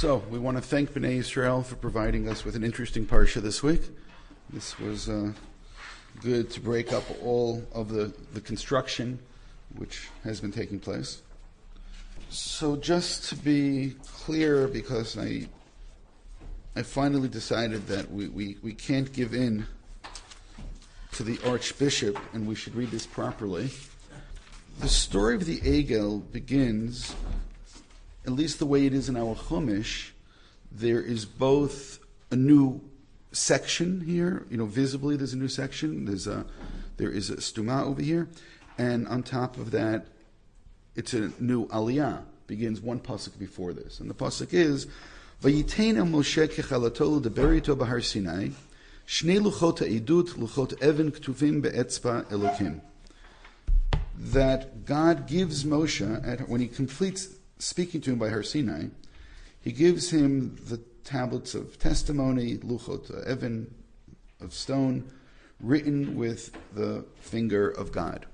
So, we want to thank B'nai Yisrael for providing us with an interesting parsha this week. This was good to break up all of the construction which has been taking place. So, just to be clear, because I finally decided that we can't give in to the Archbishop, and we should read this properly. The story of the Egel begins, at least the way it is in our Chumash. There is both a new section here, visibly there's a new section. There is a stuma over here, and on top of that, it's a new aliyah. Begins one pasuk before this, and the pasuk is, "Vayitein el Moshe kechalato ledaber ito b'Har Sinai, shnei luchot ha'edut luchot even ktuvim be'etzba Elokim." That God gives Moshe, when he completes speaking to him by Har Sinai, he gives him the tablets of testimony, luchot even of stone, written with the finger of God.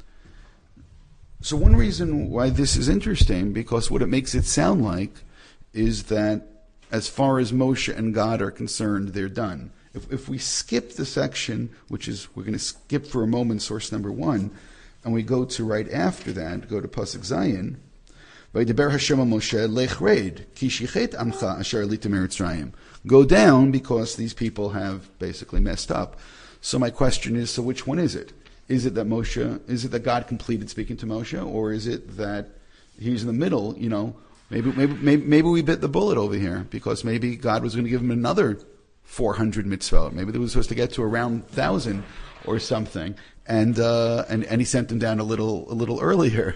So one reason why this is interesting, because what it makes it sound like is that as far as Moshe and God are concerned, they're done. If we skip the section, which is, we're going to skip for a moment source number 1, and we go to right after that, go to Pasuk Zayin, Vaydeber Hashem Moshe lech reid ki shichet amcha asher alitem Mitzrayim. Go down, because these people have basically messed up. So my question is, so which one is it? Is it that God completed speaking to Moshe, or is it that he's in the middle? Maybe we bit the bullet over here, because maybe God was going to give him another 400 mitzvot. Maybe they were supposed to get to around 1,000 or something, and he sent them down a little earlier.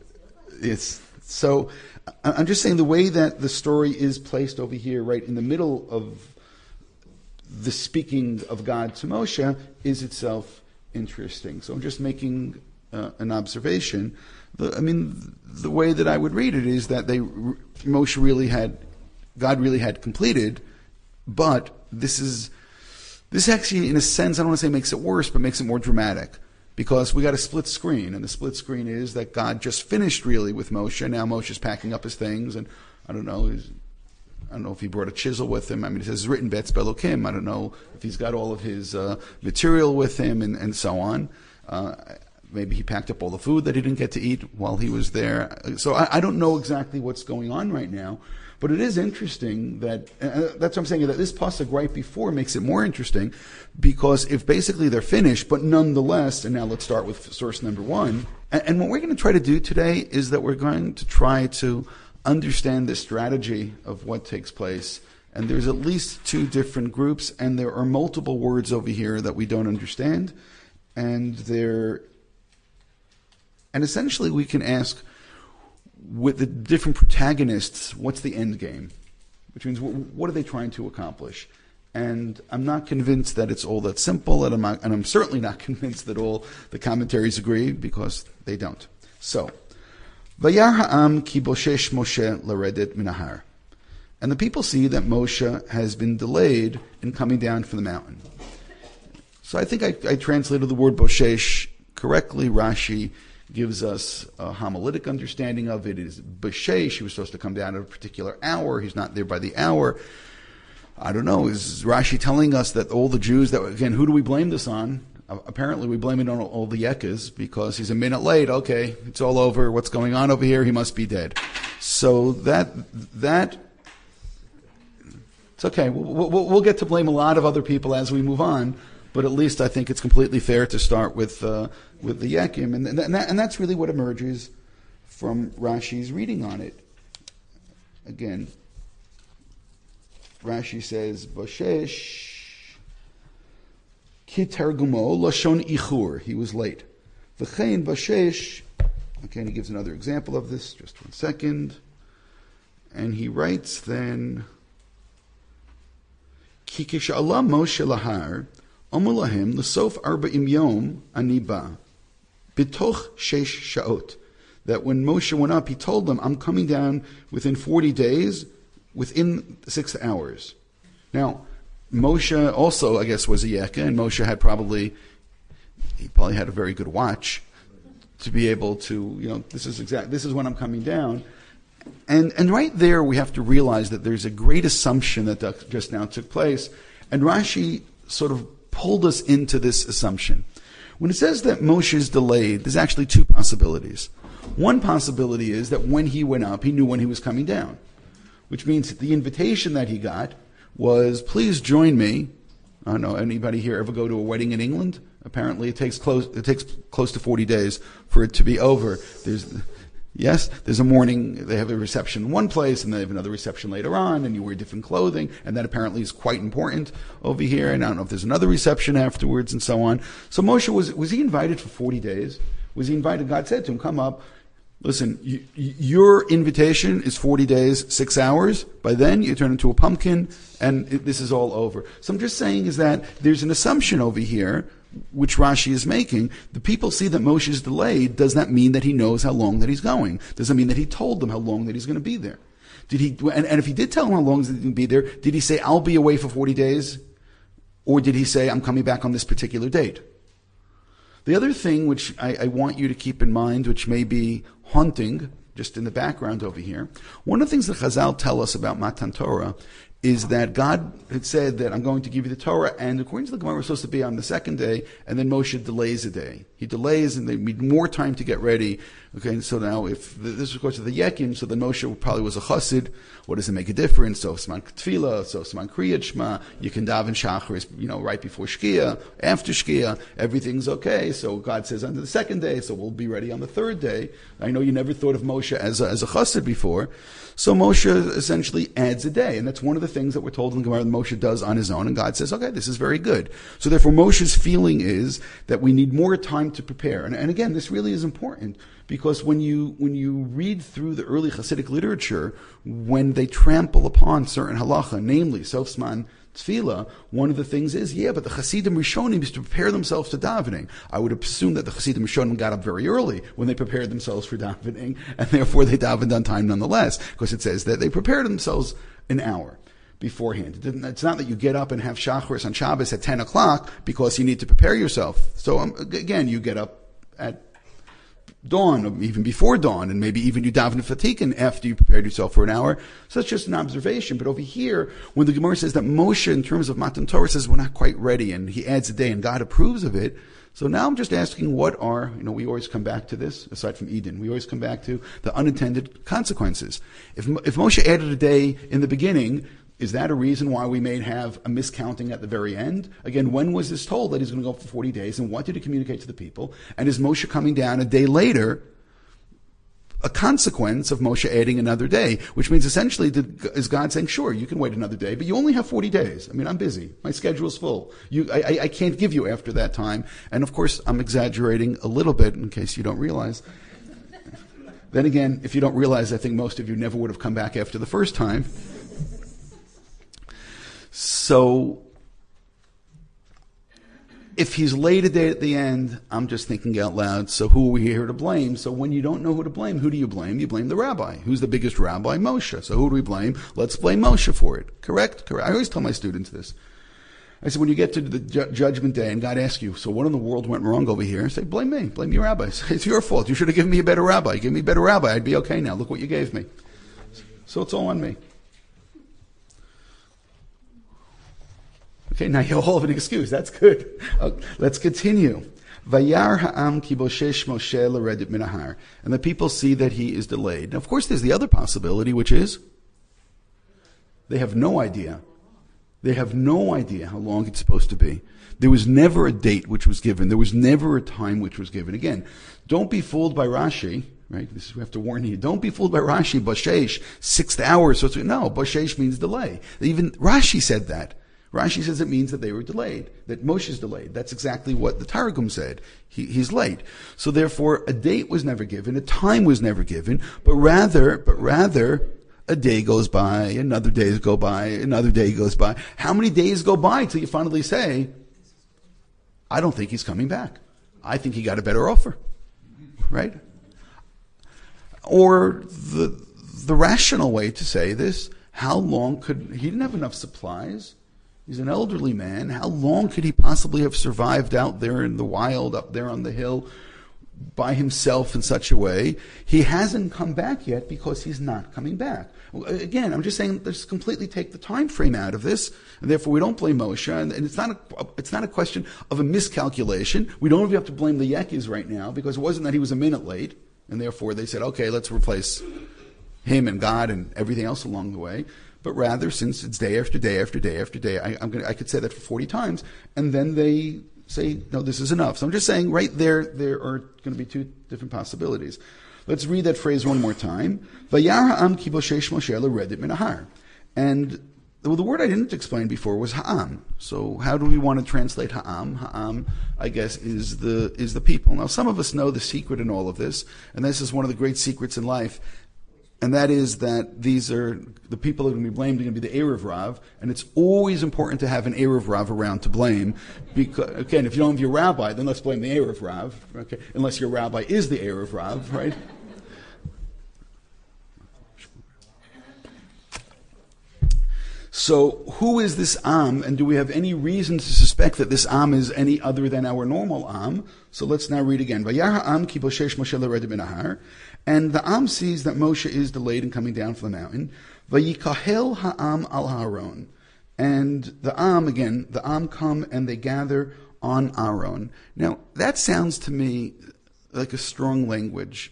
So I'm just saying the way that the story is placed over here, right in the middle of the speaking of God to Moshe, is itself interesting. So I'm just making an observation. The way that I would read it is that God really had completed, but this actually, in a sense, I don't want to say makes it worse, but makes it more dramatic. Because we got a split screen, and the split screen is that God just finished really with Moshe. Now Moshe's packing up his things, and I don't know if he brought a chisel with him. It says written Be'etzba Elokim. I don't know if he's got all of his material with him and so on. Maybe he packed up all the food that he didn't get to eat while he was there. So I don't know exactly what's going on right now. But it is interesting that, that's what I'm saying, that this pasuk right before makes it more interesting, because if basically they're finished, but nonetheless, and now let's start with source number 1, and what we're going to try to do today is that we're going to try to understand the strategy of what takes place, and there's at least 2 different groups, and there are multiple words over here that we don't understand, and essentially we can ask, with the different protagonists, what's the end game? Which means, what are they trying to accomplish? And I'm not convinced that it's all that simple, and I'm certainly not convinced that all the commentaries agree, because they don't. So, Vayar ha'am ki boshesh Moshe laredet minahar. And the people see that Moshe has been delayed in coming down from the mountain. So I think I translated the word boshesh correctly. Rashi gives us a homiletic understanding of it. It is b'sheish. He was supposed to come down at a particular hour. He's not there by the hour. I don't know. Is Rashi telling us that all the Jews that, again, who do we blame this on? Apparently we blame it on all the Yekas, because he's a minute late. Okay, it's all over. What's going on over here? He must be dead. So that it's okay. We'll get to blame a lot of other people as we move on. But at least I think it's completely fair to start with the Yakim, and that's really what emerges from Rashi's reading on it. Again, Rashi says, "Boshesh ki targumo lashon ichur." He was late. V'chein boshesh. Okay, and he gives another example of this. Just 1 second, and he writes then, "Ki kish'ala Moshe lahar." Amulahem l'sof arba'im yom aniba bitoch shesh shaot. That when Moshe went up, he told them, "I'm coming down within 40 days, within 6 hours." Now, Moshe also, I guess, was a Yeka, and Moshe had probably had a very good watch to be able to, this is when I'm coming down. And right there, we have to realize that there's a great assumption that just now took place. And Rashi sort of pulled us into this assumption. When it says that Moshe is delayed, there's actually two possibilities. One possibility is that when he went up, he knew when he was coming down, which means that the invitation that he got was, please join me. I don't know, anybody here ever go to a wedding in England? Apparently it takes close to 40 days for it to be over. There's a morning, they have a reception in one place, and they have another reception later on, and you wear different clothing, and that apparently is quite important over here, and I don't know if there's another reception afterwards, and so on. So Moshe, was he invited for 40 days? Was he invited? God said to him, come up, listen, your invitation is 40 days, 6 hours. By then, you turn into a pumpkin, and this is all over. So I'm just saying is that there's an assumption over here, which Rashi is making. The people see that Moshe is delayed. Does that mean that he knows how long that he's going? Does that mean that he told them how long that he's going to be there? Did he? And if he did tell them how long he's going to be there, did he say, I'll be away for 40 days? Or did he say, I'm coming back on this particular date? The other thing which I want you to keep in mind, which may be haunting, just in the background over here, one of the things that Chazal tell us about Matan Torah is that God had said that I'm going to give you the Torah, and according to the Gemara, we're supposed to be on the second day, and then Moshe delays a day. He delays, and they need more time to get ready. Okay, and so now if this was to the Yekim, so then Moshe probably was a chassid. What does it make a difference? So Sman Tefillah, so Sman Kriyat Shema, you can daven Shacharis, right before Shkia, after Shkia, everything's okay. So God says on the second day, so we'll be ready on the third day. I know you never thought of Moshe as a chassid before. So Moshe essentially adds a day, and that's one of the things that we're told in the Gemara that Moshe does on his own, and God says, okay, this is very good. So therefore Moshe's feeling is that we need more time to prepare. And again, this really is important, because when you read through the early Hasidic literature, when they trample upon certain halacha, namely Sof Zman Tefillah, one of the things is, but the Hasidim Rishonim is to prepare themselves to davening. I would assume that the Hasidim Rishonim got up very early when they prepared themselves for davening, and therefore they davened on time nonetheless, because it says that they prepared themselves an hour beforehand. It's not that you get up and have Shacharis on Shabbos at 10 o'clock because you need to prepare yourself. So again, you get up at dawn, or even before dawn, and maybe even you daven Fatikin after you prepared yourself for an hour. So that's just an observation. But over here, when the Gemara says that Moshe, in terms of Matan Torah, says we're not quite ready, and he adds a day, and God approves of it. So now I'm just asking, what are, we always come back to this, aside from Eden, we always come back to the unintended consequences. If Moshe added a day in the beginning, is that a reason why we may have a miscounting at the very end? Again, when was this told that he's going to go for 40 days, and what did he communicate to the people? And is Moshe coming down a day later a consequence of Moshe adding another day? Which means essentially, is God saying, sure, you can wait another day, but you only have 40 days. I'm busy. My schedule's full. I can't give you after that time. And of course, I'm exaggerating a little bit in case you don't realize. Then again, if you don't realize, I think most of you never would have come back after the first time. So, if he's late a day at the end, I'm just thinking out loud, so who are we here to blame? So when you don't know who to blame, who do you blame? You blame the rabbi. Who's the biggest rabbi? Moshe. So who do we blame? Let's blame Moshe for it. Correct? I always tell my students this. I said, when you get to the judgment day and God asks you, so what in the world went wrong over here? Say, blame me. Blame your rabbi. Say, it's your fault. You should have given me a better rabbi. Give me a better rabbi. I'd be okay now. Look what you gave me. So it's all on me. Okay, now you all have an excuse. That's good. Let's continue. Vayar ha'am ki boshesh Moshe l'redet min ha'ar. And the people see that he is delayed. Now, of course, there's the other possibility, which is they have no idea. They have no idea how long it's supposed to be. There was never a date which was given. There was never a time which was given. Again, don't be fooled by Rashi. Right? We have to warn you. Don't be fooled by Rashi. Boshesh, 6 hours. No, boshesh means delay. Even Rashi said that. Rashi says it means that they were delayed, that Moshe's delayed. That's exactly what the Targum said. He's late. So therefore, a date was never given, a time was never given, but rather, a day goes by, another day goes by, another day goes by. How many days go by till you finally say, I don't think he's coming back. I think he got a better offer. Right? Or the rational way to say this, how long he didn't have enough supplies. He's an elderly man. How long could he possibly have survived out there in the wild, up there on the hill, by himself in such a way. He hasn't come back yet because he's not coming back. Again, I'm just saying, let's completely take the time frame out of this, and therefore we don't blame Moshe. And it's not a question of a miscalculation. We don't even have to blame the Yekis right now, because it wasn't that he was a minute late, and therefore they said, okay, let's replace him and God and everything else along the way. But rather, since it's day after day after day after day, I could say that for 40 times, and then they say, no, this is enough. So I'm just saying, right there are going to be two different possibilities. Let's read that phrase one more time. Vayar ha'am ki boshesh Moshe l'redet min ha'ar. And the word I didn't explain before was ha'am. So how do we want to translate ha'am? Ha'am, I guess, is the people. Now, some of us know the secret in all of this, and this is one of the great secrets in life. And that is that these are the people that are going to be blamed are going to be the Erev Rav, and it's always important to have an Erev Rav around to blame. Because, again, if you don't have your rabbi, then let's blame the Erev Rav, okay? Unless your rabbi is the Erev Rav, right? So, who is this Am, and do we have any reason to suspect that this Am is any other than our normal Am? So let's now read again. Vayar ha'am ki boshesh Moshe l'redet min ha'ar. And the Am sees that Moshe is delayed in coming down from the mountain. Vayikahel ha'am al Aaron. And the Am come and they gather on Aaron. Now, that sounds to me like a strong language.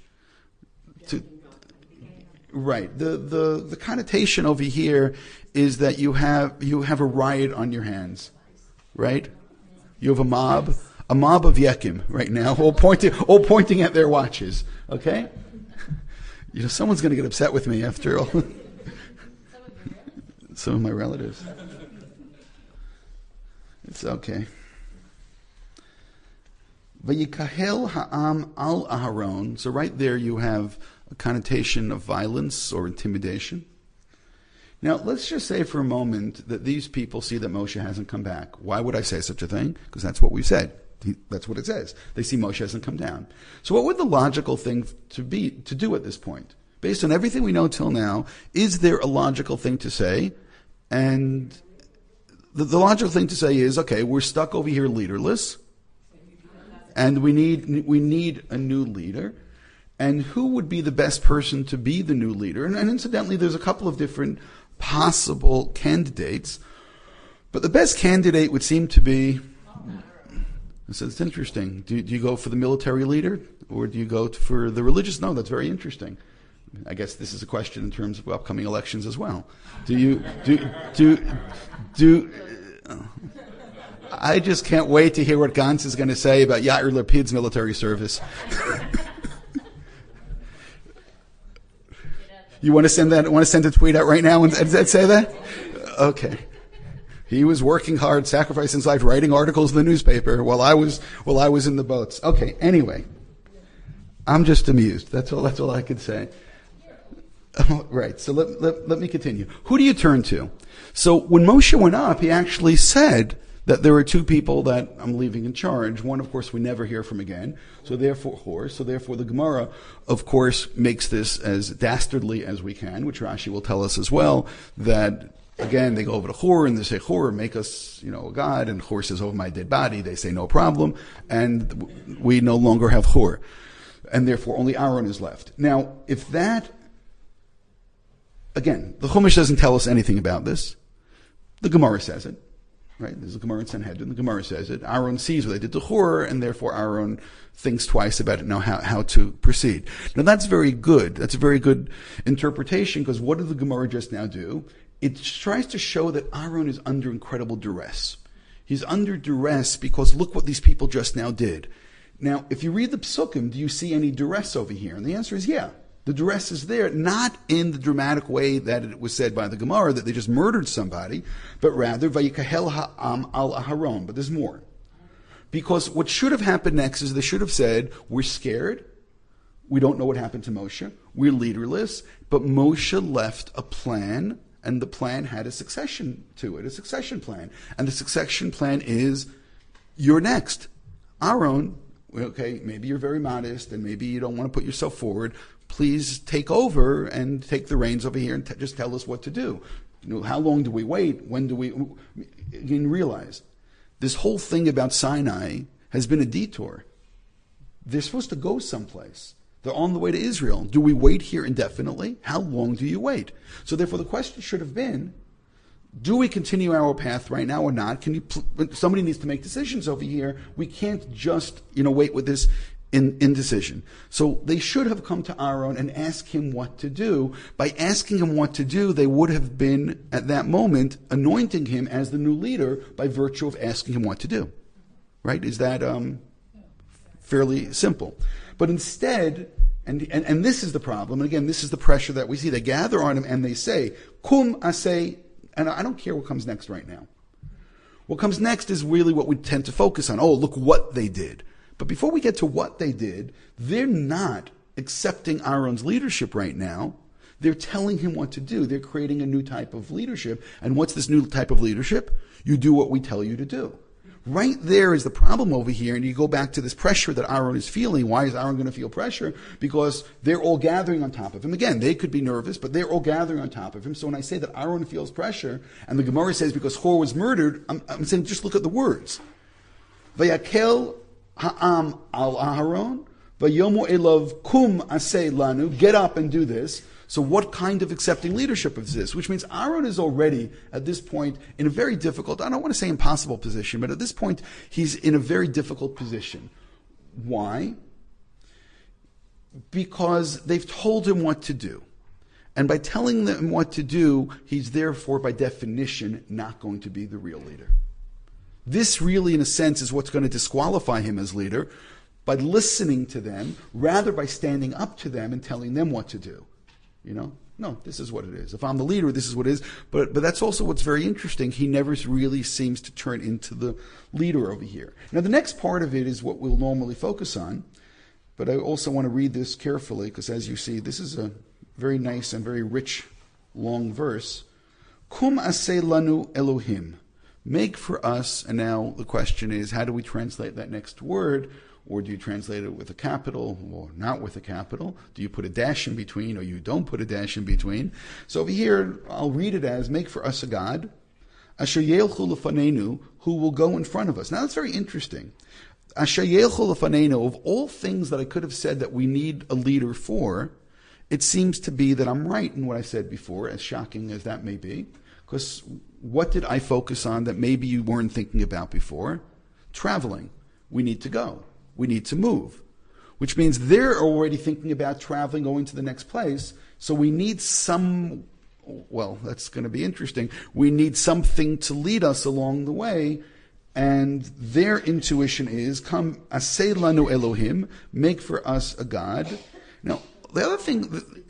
Right. The connotation over here is that you have a riot on your hands. Right? You have a mob of Yekim right now, all pointing at their watches. Okay? Someone's going to get upset with me after all. Some of my relatives. It's okay. Vayikahel ha'am al Aharon. So right there you have a connotation of violence or intimidation. Now, let's just say for a moment that these people see that Moshe hasn't come back. Why would I say such a thing? Because that's what we said. That's what it says. They see Moshe hasn't come down. So what would the logical thing to do at this point? Based on everything we know till now, is there a logical thing to say? And the logical thing to say is, okay, we're stuck over here leaderless, and we need a new leader. And who would be the best person to be the new leader? And incidentally, there's a couple of different possible candidates, but the best candidate would seem to be. So it's interesting. Do you go for the military leader, or do you go for the religious? No, that's very interesting. I guess this is a question in terms of upcoming elections as well. I just can't wait to hear what Gantz is going to say about Yair Lapid's military service. You want to send a tweet out right now and say that? Okay. He was working hard, sacrificing his life, writing articles in the newspaper while I was in the boats. Okay. Anyway, I'm just amused. That's all I could say. Right. So let me continue. Who do you turn to? So when Moshe went up, he actually said that there are two people that I'm leaving in charge. One, of course, we never hear from again. So therefore the Gemara, of course, makes this as dastardly as we can, which Rashi will tell us as well, that again, they go over to Hor and they say, Hor, make us, a god. And Hor says, over my dead body. They say, no problem. And we no longer have Hor. And therefore, only Aaron is left. Now, if that, again, the Chumash doesn't tell us anything about this. The Gemara says it. Right? There's a Gemara in Sanhedrin. The Gemara says it. Aaron sees what they did to Hur, and therefore Aaron thinks twice about it, now how to proceed. Now that's very good. That's a very good interpretation, because what did the Gemara just now do? It tries to show that Aaron is under incredible duress. He's under duress because look what these people just now did. Now, if you read the Psukim, do you see any duress over here? And the answer is yeah. The duress is there, not in the dramatic way that it was said by the Gemara, that they just murdered somebody, but rather, Vayikahel ha'am al Aharon. But there's more. Because what should have happened next is they should have said, we're scared, we don't know what happened to Moshe, we're leaderless, but Moshe left a plan, and the plan had a succession to it, a succession plan. And the succession plan is, you're next. Aaron, okay, maybe you're very modest, and maybe you don't want to put yourself forward, please take over and take the reins over here and just tell us what to do. How long do we wait? When do we... You can realize, this whole thing about Sinai has been a detour. they're supposed to go someplace. They're on the way to Israel. Do we wait here indefinitely? How long do you wait? So therefore the question should have been, do we continue our path right now or not? Somebody needs to make decisions over here. We can't just, wait with this indecision. So they should have come to Aaron and asked him what to do. By asking him what to do, they would have been, at that moment, anointing him as the new leader by virtue of asking him what to do. Right? Is that fairly simple? But instead, and this is the problem, and again, this is the pressure that we see. They gather on him and they say, Kum asay, and I don't care what comes next right now. What comes next is really what we tend to focus on. Oh, look what they did. But before we get to what they did, they're not accepting Aaron's leadership right now. They're telling him what to do. They're creating a new type of leadership. And what's this new type of leadership? You do what we tell you to do. Right there is the problem over here, and you go back to this pressure that Aaron is feeling. Why is Aaron going to feel pressure? Because they're all gathering on top of him. Again, they could be nervous, but they're all gathering on top of him. So when I say that Aaron feels pressure, and the Gemara says because Hor was murdered, I'm saying just look at the words. Vayakel ha'am al Aharon, vayomu elav kum asay lanu, get up and do this. So what kind of accepting leadership is this? Which means Aaron is already, at this point, in a very difficult, I don't want to say impossible position, but at this point, he's in a very difficult position. Why? Because they've told him what to do. And by telling them what to do, he's therefore, by definition, not going to be the real leader. This really, in a sense, is what's going to disqualify him as leader, by listening to them, rather by standing up to them and telling them what to do. No, this is what it is. If I'm the leader, this is what it is. But that's also what's very interesting. He never really seems to turn into the leader over here. Now, the next part of it is what we'll normally focus on. But I also want to read this carefully, because as you see, this is a very nice and very rich, long verse. Kum asay lanu Elohim. Make for us, and now the question is, how do we translate that next word? Or do you translate it with a capital or not with a capital? Do you put a dash in between or you don't put a dash in between? So over here, I'll read it as, make for us a God, asher yelchu lefanenu, who will go in front of us. Now that's very interesting. Asher yelchu lefanenu, of all things that I could have said that we need a leader for, it seems to be that I'm right in what I said before, as shocking as that may be. Because what did I focus on that maybe you weren't thinking about before? Traveling. We need to go. We need to move, which means they're already thinking about traveling, going to the next place. So we need that's going to be interesting. We need something to lead us along the way. And their intuition is, come, asay lanu Elohim, make for us a God. Now, the other thing...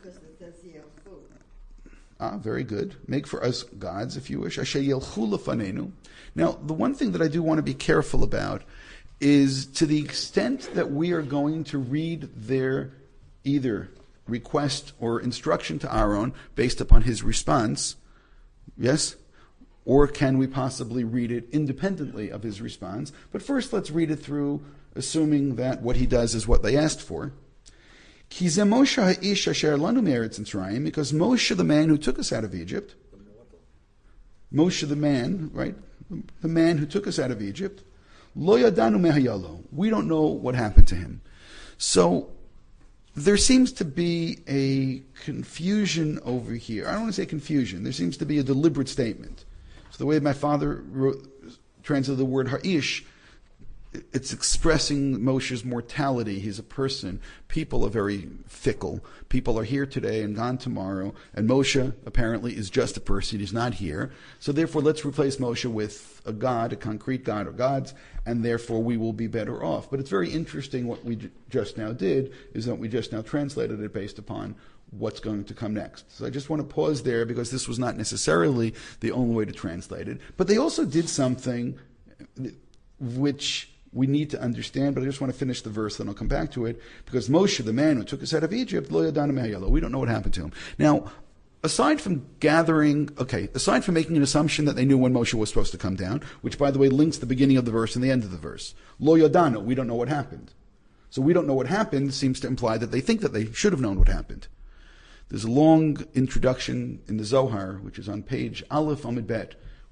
very good. Make for us gods, if you wish. Asher yelchu lefanenu. Now, the one thing that I do want to be careful about is to the extent that we are going to read their either request or instruction to Aaron based upon his response, yes? Or can we possibly read it independently of his response? But first let's read it through, assuming that what he does is what they asked for. Ki ze Moshe ha'ish asher lanu me'eretz Mitzrayim, because Moshe, the man who took us out of Egypt, Moshe, the man, right? The man who took us out of Egypt, Lo yadanu mehayalo. We don't know what happened to him. So there seems to be a confusion over here. I don't want to say confusion. There seems to be a deliberate statement. So the way my father translated the word ha'ish, it's expressing Moshe's mortality. He's a person. People are very fickle. People are here today and gone tomorrow. And Moshe apparently is just a person. He's not here. So therefore, let's replace Moshe with a god, a concrete god or gods, and therefore we will be better off. But it's very interesting what we just now did, is that we just now translated it based upon what's going to come next. So I just want to pause there because this was not necessarily the only way to translate it. But they also did something which we need to understand, but I just want to finish the verse, then I'll come back to it, because Moshe, the man who took us out of Egypt, lo yadanu mehayalo, we don't know what happened to him. Now, aside from making an assumption that they knew when Moshe was supposed to come down, which, by the way, links the beginning of the verse and the end of the verse, lo yadanu, we don't know what happened. So we don't know what happened seems to imply that they think that they should have known what happened. There's a long introduction in the Zohar, which is on page Aleph Amud Bet,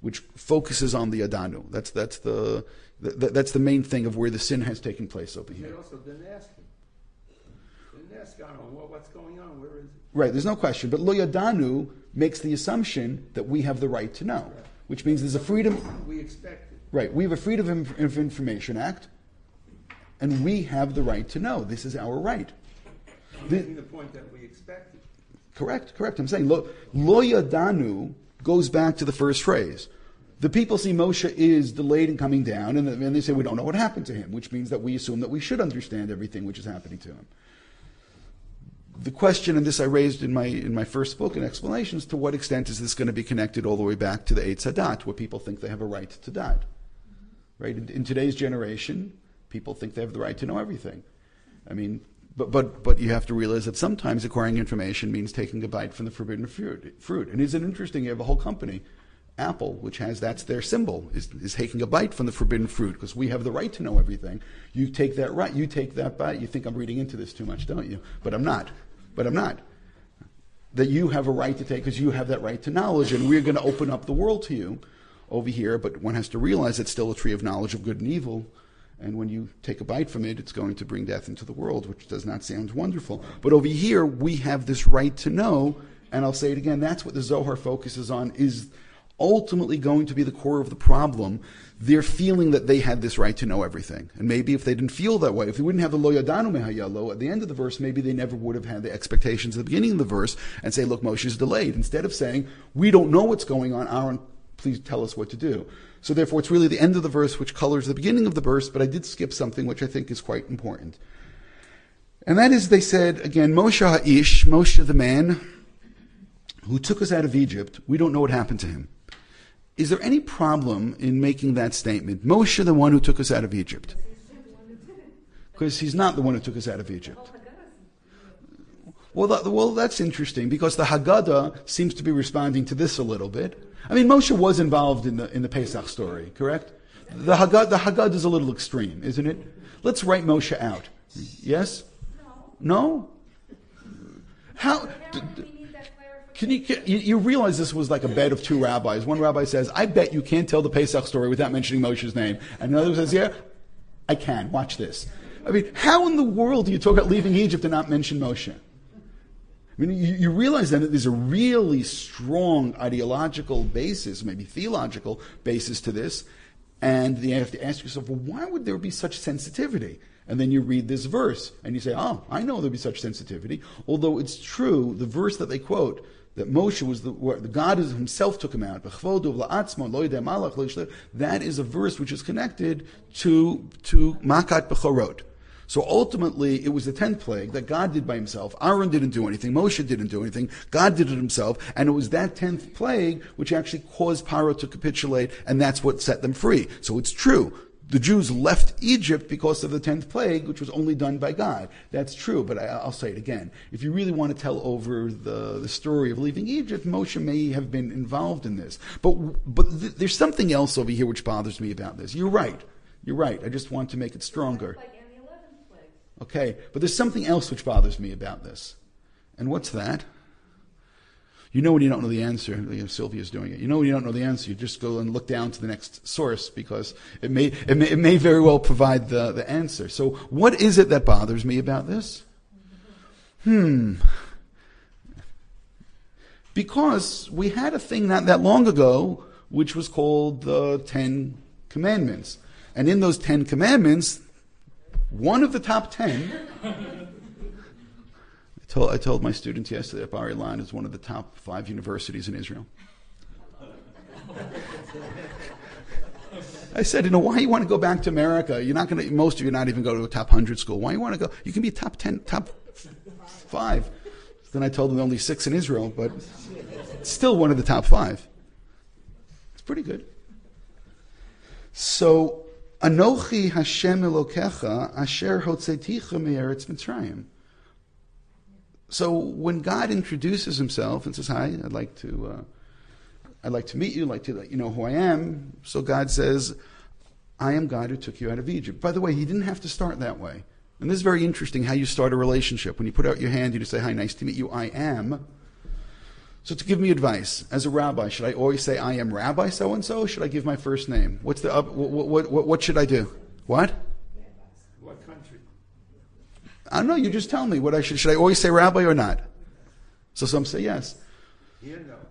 which focuses on the Adanu. That's the main thing of where the sin has taken place over here. They also didn't ask him. Didn't ask Aaron, what's going on? Where is it? Right, there's no question. But Lo Yadanu makes the assumption that we have the right to know, which means there's a freedom. We expect it. Right, we have a Freedom of Information Act, and we have the right to know. This is our right. I'm making the point that we expect it. Correct. I'm saying Lo Yadanu goes back to the first phrase. The people see Moshe is delayed in coming down, and they say we don't know what happened to him, which means that we assume that we should understand everything which is happening to him. The question, and this I raised in my first book in explanations, to what extent is this going to be connected all the way back to the Eitz Hadat, where people think they have a right to dat? Right? In today's generation, people think they have the right to know everything. I mean, but you have to realize that sometimes acquiring information means taking a bite from the forbidden fruit. And isn't it interesting? You have a whole company, Apple, which has, that's their symbol, is taking a bite from the forbidden fruit, because we have the right to know everything. You take that right, you take that bite. You think I'm reading into this too much, don't you? But I'm not. That you have a right to take, because you have that right to knowledge, and we're going to open up the world to you over here. But one has to realize it's still a tree of knowledge of good and evil. And when you take a bite from it, it's going to bring death into the world, which does not sound wonderful. But over here, we have this right to know, and I'll say it again, that's what the Zohar focuses on, is ultimately going to be the core of the problem. They're feeling that they had this right to know everything. And maybe if they didn't feel that way, if they wouldn't have the Lo Yadanu Mehayalo at the end of the verse, maybe they never would have had the expectations at the beginning of the verse and say, look, Moshe's delayed. Instead of saying, we don't know what's going on, Aaron, please tell us what to do. So therefore, it's really the end of the verse which colors the beginning of the verse, but I did skip something which I think is quite important. And that is, they said, again, Moshe Ha'ish, Moshe the man who took us out of Egypt, we don't know what happened to him. Is there any problem in making that statement? Moshe, the one who took us out of Egypt. Because he's not the one who took us out of Egypt. Well, that's interesting, because the Haggadah seems to be responding to this a little bit. I mean, Moshe was involved in the Pesach story, correct? The Haggadah is a little extreme, isn't it? Let's write Moshe out. Yes? No? How? Can you realize this was like a bet of two rabbis? One rabbi says, I bet you can't tell the Pesach story without mentioning Moshe's name. And another says, yeah, I can. Watch this. I mean, how in the world do you talk about leaving Egypt and not mention Moshe? I mean, you realize then that there's a really strong ideological basis, maybe theological basis to this, and you have to ask yourself, well, why would there be such sensitivity? And then you read this verse, and you say, oh, I know there'd be such sensitivity. Although it's true, the verse that they quote, that Moshe was the God himself took him out. That is a verse which is connected to Makat Bechorot. So ultimately, it was the 10th plague that God did by himself. Aaron didn't do anything. Moshe didn't do anything. God did it himself. And it was that 10th plague which actually caused Paro to capitulate, and that's what set them free. So it's true. The Jews left Egypt because of the 10th plague, which was only done by God. That's true, but I'll say it again. If you really want to tell over the story of leaving Egypt, Moshe may have been involved in this. But there's something else over here which bothers me about this. You're right. I just want to make it stronger. Okay, but there's something else which bothers me about this. And what's that? You know when you don't know the answer, Sylvia's doing it. You know when you don't know the answer, you just go and look down to the next source, because it may very well provide the answer. So what is it that bothers me about this? Because we had a thing not that long ago which was called the 10 Commandments. And in those 10 Commandments, one of the top 10, I told my students yesterday that Bar Ilan is one of the top 5 universities in Israel. I said, why you want to go back to America? You're not going to, most of you not even go to a top 100 school. Why you want to go? You can be top 10, top 5. Then I told them only 6 in Israel, but it's still one of the top 5. It's pretty good. So, Anochi Hashem Elokecha Asher Hotzeticha Me'eretz Mitzrayim. So when God introduces himself and says, hi, I'd like to meet you, I'd like to let you know who I am. So God says, I am God who took you out of Egypt. By the way, he didn't have to start that way. And this is very interesting how you start a relationship. When you put out your hand, you just say, hi, nice to meet you, I am. So to give me advice as a rabbi, should I always say I am Rabbi so and so? Should I give my first name? What's the what should I do? What? What country? I don't know. You just tell me what I should. Should I always say Rabbi or not? So some say yes. You know.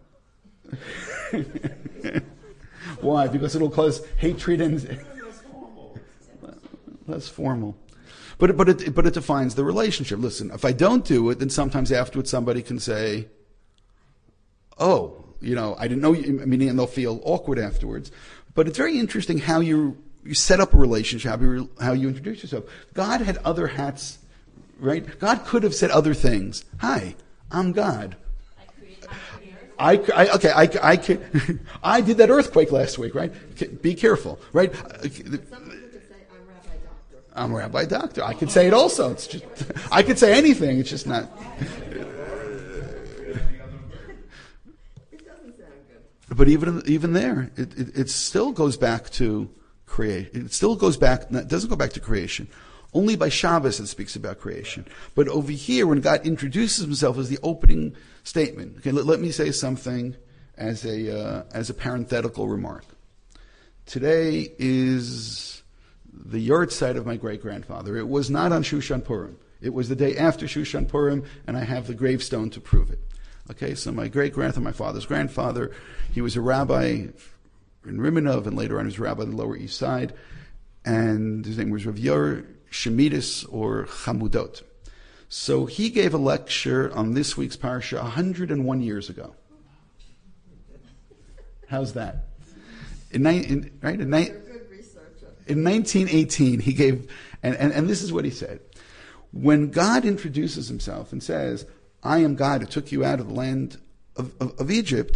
Why? Because it'll cause hatred and That's formal. less formal. But it defines the relationship. Listen, if I don't do it, then sometimes afterwards somebody can say, "Oh, I didn't know you," meaning, and they'll feel awkward afterwards. But it's very interesting how you set up a relationship, how you introduce yourself. God had other hats, right? God could have said other things. Hi, I'm God. I did that earthquake last week, right? Be careful, right? I'm Rabbi Doctor. I could say it also. It's just I could say anything. It's just not. It doesn't sound good. But even there, it still goes back to creation. It still goes back. It doesn't go back to creation. Only by Shabbos it speaks about creation. But over here, when God introduces Himself as the opening statement, okay, let me say something as a parenthetical remark. Today is the yahrzeit of my great-grandfather. It was not on Shushan Purim. It was the day after Shushan Purim, and I have the gravestone to prove it. Okay, so my great-grandfather, my father's grandfather, he was a rabbi in Rimonov, and later on he was a rabbi on the Lower East Side, and his name was Rav Yor Shemidis or Chamudot. So he gave a lecture on this week's parsha 101 years ago. How's that? In 1918, he gave, and this is what he said. When God introduces Himself and says, "I am God who took you out of the land of Egypt,"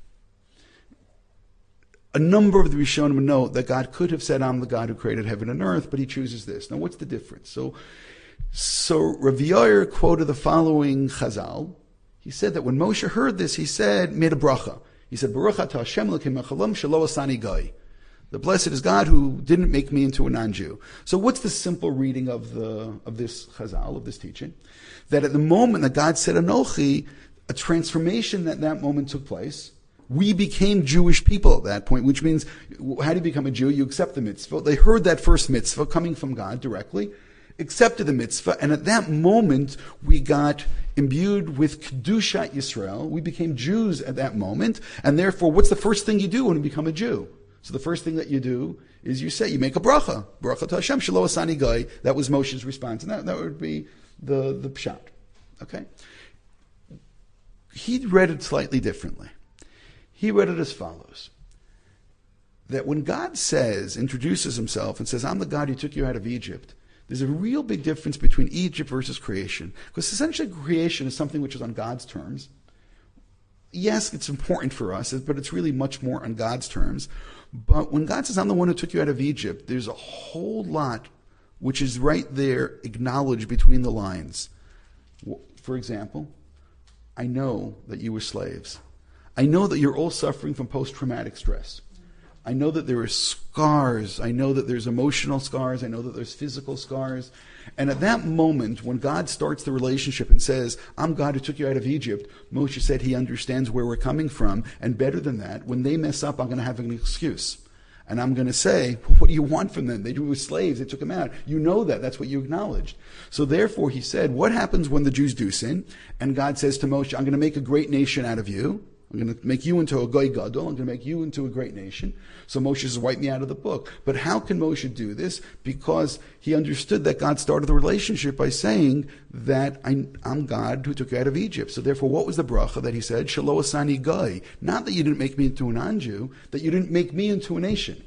a number of the Rishonim note that God could have said, "I'm the God who created heaven and earth," but He chooses this. Now, what's the difference? So Rav Yair quoted the following Chazal. He said that when Moshe heard this, he said, made a bracha. He said, "Baruch atah Hashem Elokeinu mechalam shelo asani goy." The blessed is God who didn't make me into a non-Jew. So what's the simple reading of this Chazal, of this teaching? That at the moment that God said Anochi, a transformation that moment took place. We became Jewish people at that point, which means, how do you become a Jew? You accept the mitzvah. They heard that first mitzvah coming from God directly, accepted the mitzvah, and at that moment, we got imbued with Kedushat Yisrael. We became Jews at that moment, and therefore, what's the first thing you do when you become a Jew? So the first thing that you do is you make a bracha. Bracha to Hashem, Shelo Asani Goy. That was Moshe's response, and that would be the pshat. Okay? He read it slightly differently. He read it as follows. That when God introduces Himself and says, "I'm the God who took you out of Egypt," there's a real big difference between Egypt versus creation. Because essentially creation is something which is on God's terms. Yes, it's important for us, but it's really much more on God's terms. But when God says, "I'm the one who took you out of Egypt," there's a whole lot which is right there acknowledged between the lines. For example, I know that you were slaves. I know that you're all suffering from post-traumatic stress. I know that there are scars. I know that there's emotional scars. I know that there's physical scars. And at that moment, when God starts the relationship and says, "I'm God who took you out of Egypt," Moshe said he understands where we're coming from. And better than that, when they mess up, I'm going to have an excuse. And I'm going to say, "What do you want from them? They were slaves. They took them out." You know that. That's what you acknowledged. So therefore, he said, what happens when the Jews do sin? And God says to Moshe, "I'm going to make a great nation out of you. I'm going to make you into a goy gadol. I'm going to make you into a great nation." So Moshe says, "Wipe me out of the book." But how can Moshe do this? Because he understood that God started the relationship by saying that I'm God who took you out of Egypt. So therefore, what was the bracha that he said? Shelo asani goy. Not that you didn't make me into a non-Jew, that you didn't make me into a nation.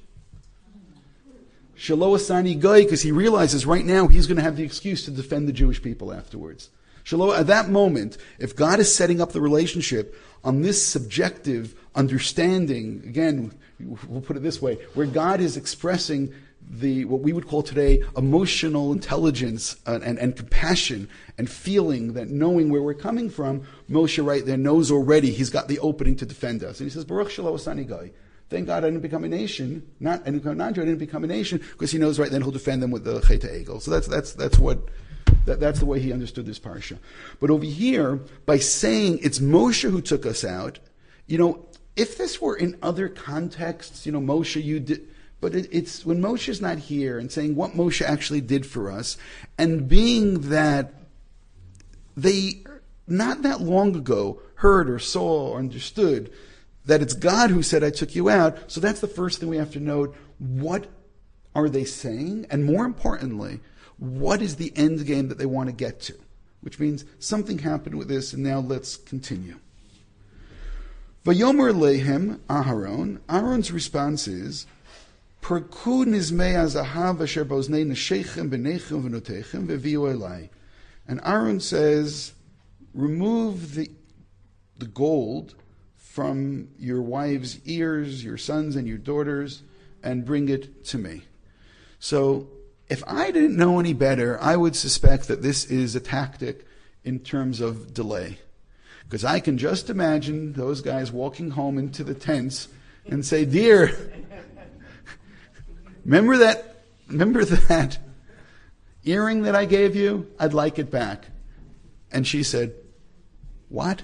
Shelo asani goy, because he realizes right now he's going to have the excuse to defend the Jewish people afterwards. At that moment, if God is setting up the relationship on this subjective understanding, again, we'll put it this way, where God is expressing what we would call today emotional intelligence and compassion and feeling, that knowing where we're coming from, Moshe right there knows already he's got the opening to defend us. And he says, "Baruch Shelo Asani Goy." Thank God I didn't become a nation. I didn't become a nation because he knows right then he'll defend them with the Chet HaEgel. So that's what That's the way he understood this parsha. But over here, by saying it's Moshe who took us out, if this were in other contexts, Moshe, you did, but it's when Moshe's not here and saying what Moshe actually did for us, and being that they not that long ago heard or saw or understood that it's God who said, I took you out. So that's the first thing we have to note. What are they saying? And more importantly, what is the end game that they want to get to? Which means something happened with this, and now let's continue. Vayomer lehem Aharon. Aaron's response is, Perku nizmei azahav asher boznei neshechem b'nechem v'notechem v'viu elai. And Aaron says, remove the gold from your wives' ears, your sons and your daughters, and bring it to me. So, if I didn't know any better, I would suspect that this is a tactic in terms of delay. Because I can just imagine those guys walking home into the tents and say, dear, remember that earring that I gave you? I'd like it back. And she said, what?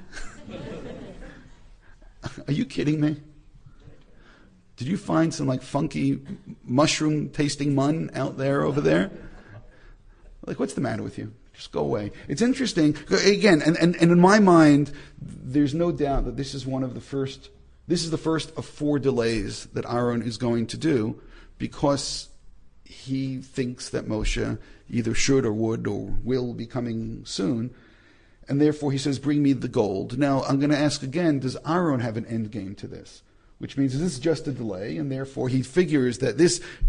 Are you kidding me? Did you find some funky mushroom tasting mun out there over there? What's the matter with you? Just go away. It's interesting. Again, and in my mind, there's no doubt that this is the first of 4 delays that Aaron is going to do, because he thinks that Moshe either should or would or will be coming soon. And therefore he says, bring me the gold. Now, I'm going to ask again, does Aaron have an end game to this? Which means, is this just a delay? And therefore he figures that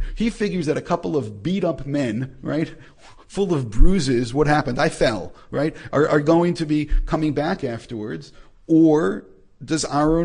a couple of beat up men, right, full of bruises, what happened? I fell, right, are going to be coming back afterwards. Or is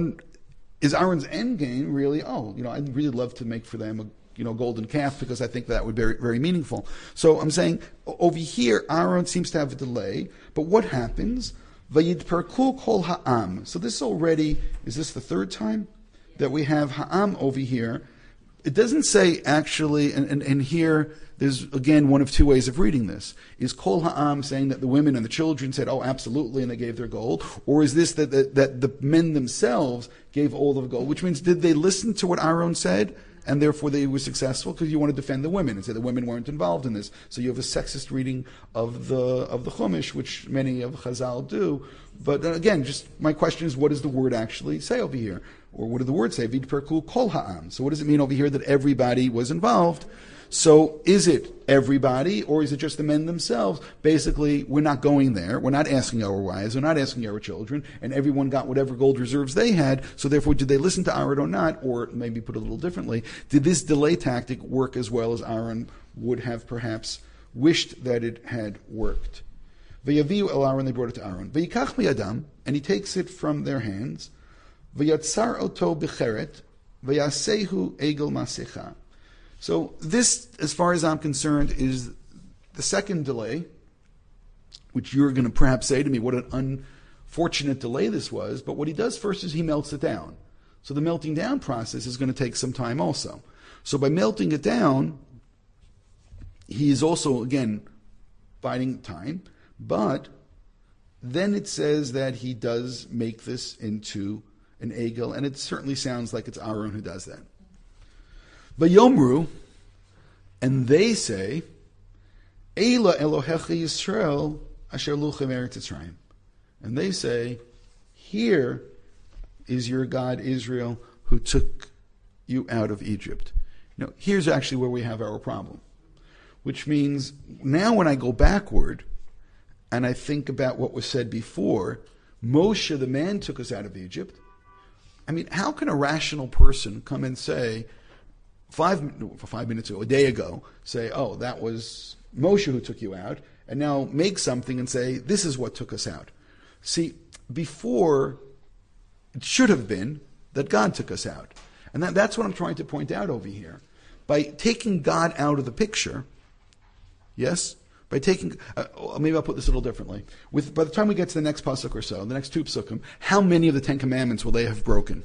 Aaron's end game really, I'd really love to make for them a golden calf, because I think that would be very, very meaningful. So I'm saying over here, Aaron seems to have a delay, but what happens? Vayidperku kol ha'am. So is this the 3rd time that we have ha'am over here? It doesn't say actually, and here there's again one of 2 ways of reading this. Is kol ha'am saying that the women and the children said, oh, absolutely, and they gave their gold? Or is this that the men themselves gave all of the gold? Which means, did they listen to what Aaron said, and therefore they were successful? Because you want to defend the women and say the women weren't involved in this. So you have a sexist reading of the Chumash, which many of Chazal do. But again, just my question is, what does the word actually say over here? Or what did the word say? Vidperku kol ha'am. So what does it mean over here that everybody was involved? So is it everybody, or is it just the men themselves? Basically, we're not going there. We're not asking our wives. We're not asking our children. And everyone got whatever gold reserves they had. So therefore, did they listen to Aaron or not? Or maybe put it a little differently, did this delay tactic work as well as Aaron would have perhaps wished that it had worked? V'yaviu el Aaron, they brought it to Aaron. V'yikach miyadam, and he takes it from their hands. V'yatzar oto b'cheret, v'yasehu egel masecha. So this, as far as I'm concerned, is the second delay, which you're going to perhaps say to me, what an unfortunate delay this was. But what he does first is he melts it down. So the melting down process is going to take some time also. So by melting it down, he is also, again, biding time. But then it says that he does make this into an egel, and it certainly sounds like it's Aaron who does that. Vayomru, and they say, Eila Elohecha Yisrael asher luchem eretz Yisrael. And they say, here is your God Israel who took you out of Egypt. Here's actually where we have our problem. Which means, now when I go backward, and I think about what was said before, Moshe, the man, took us out of Egypt. I mean, how can a rational person come and say, 5 minutes ago, a day ago, say, oh, that was Moshe who took you out, and now make something and say, this is what took us out. See, before, it should have been that God took us out. And that's what I'm trying to point out over here. By taking God out of the picture, yes? By taking, maybe I'll put this a little differently. By the time we get to the next pasuk or so, the next 2 psukim, how many of the 10 commandments will they have broken?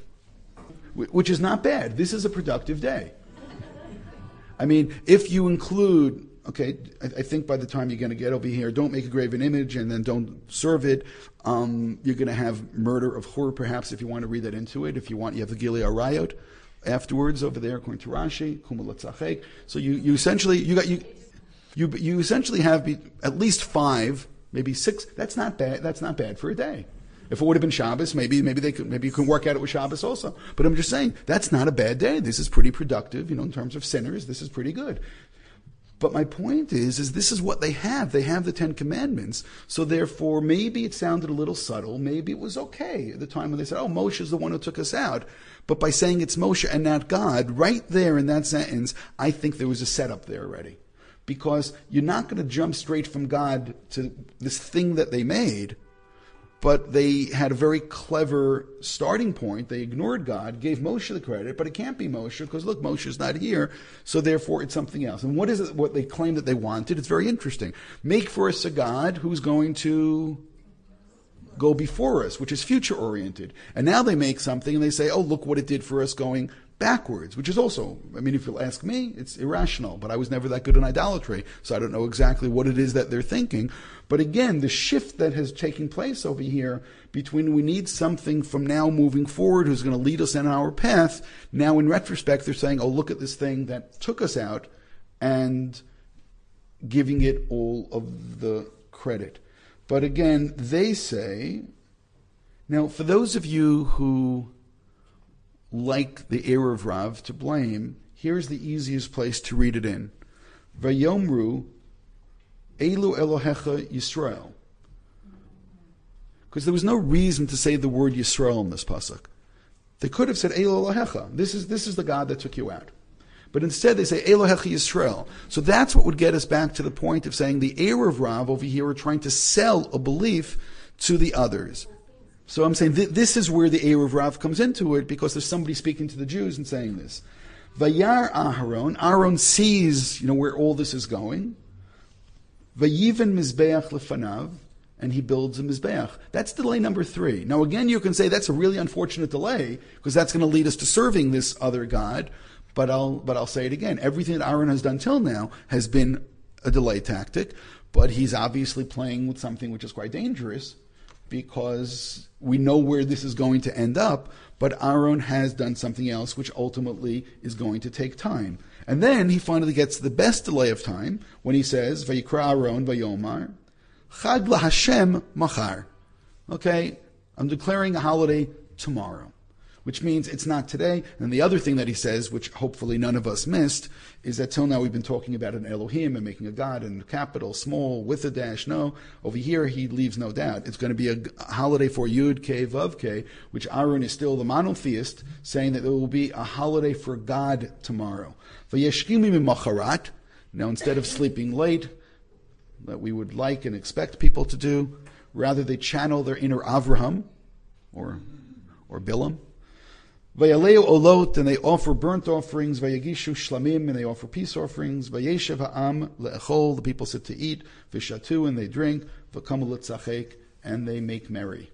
Which is not bad. This is a productive day. I mean, if you include Okay, I think by the time you're going to get over here, don't make a graven image and then don't serve it. You're going to have murder of Hur, perhaps, if you want to read that into it. If you want, you have the Gilead Rayot afterwards over there, according to Rashi. Kumulatzachek. So you essentially you essentially have at least 5, maybe 6. That's not bad. That's not bad for a day. If it would have been Shabbos, maybe you can work at it with Shabbos also. But I'm just saying that's not a bad day. This is pretty productive, in terms of sinners. This is pretty good. But my point is this is what they have. They have the 10 Commandments. So therefore, maybe it sounded a little subtle. Maybe it was okay at the time when they said, Moshe is the one who took us out. But by saying it's Moshe and not God, right there in that sentence, I think there was a setup there already. Because you're not going to jump straight from God to this thing that they made. But they had a very clever starting point. They ignored God, gave Moshe the credit, but it can't be Moshe because, look, Moshe's not here, so therefore it's something else. And what is it, what they claim that they wanted? It's very interesting. Make for us a God who's going to go before us, which is future-oriented. And now they make something and they say, look what it did for us going backwards, which is also, if you'll ask me, it's irrational. But I was never that good in idolatry, so I don't know exactly what it is that they're thinking. But again, the shift that has taken place over here between we need something from now moving forward who's going to lead us in our path, now in retrospect they're saying, look at this thing that took us out, and giving it all of the credit. But again, they say, now for those of you who like the Erev Rav to blame, here's the easiest place to read it in. Vayomru Elu Elohecha Yisrael. Because there was no reason to say the word Yisrael in this pasuk. They could have said Elu Elohecha. This is the God that took you out. But instead they say Elohecha Yisrael. So that's what would get us back to the point of saying the Erev Rav over here are trying to sell a belief to the others. So I'm saying this is where the Erev Rav comes into it, because there's somebody speaking to the Jews and saying this. Vayar Aharon, Aaron sees, where all this is going. Vayiven Mizbeach Lefanav, and he builds a Mizbeach. That's delay number 3. Now again, you can say that's a really unfortunate delay, because that's going to lead us to serving this other God. But I'll say it again. Everything that Aaron has done till now has been a delay tactic, but he's obviously playing with something which is quite dangerous, because we know where this is going to end up, but Aaron has done something else which ultimately is going to take time. And then he finally gets the best delay of time when he says, Vayikra Aaron Vayomar, Chag LaHashem Machar. Okay, I'm declaring a holiday tomorrow, which means it's not today. And the other thing that he says, which hopefully none of us missed, is that till now we've been talking about an Elohim and making a God and capital, small, with a dash. No, over here he leaves no doubt. It's going to be a holiday for Yud, K, Vav, K, which Aaron is still the monotheist, saying that there will be a holiday for God tomorrow. Vayeshkimi mimacharat. Now instead of sleeping late, that we would like and expect people to do, rather they channel their inner Avraham, or Bilam. Vayaleu olot, and they offer burnt offerings. Vayagishu shlamim, and they offer peace offerings. Vayeshev ha'am le'echol, the people sit to eat. Vishatu, and they drink. V'kamu l'tzachek, and they make merry.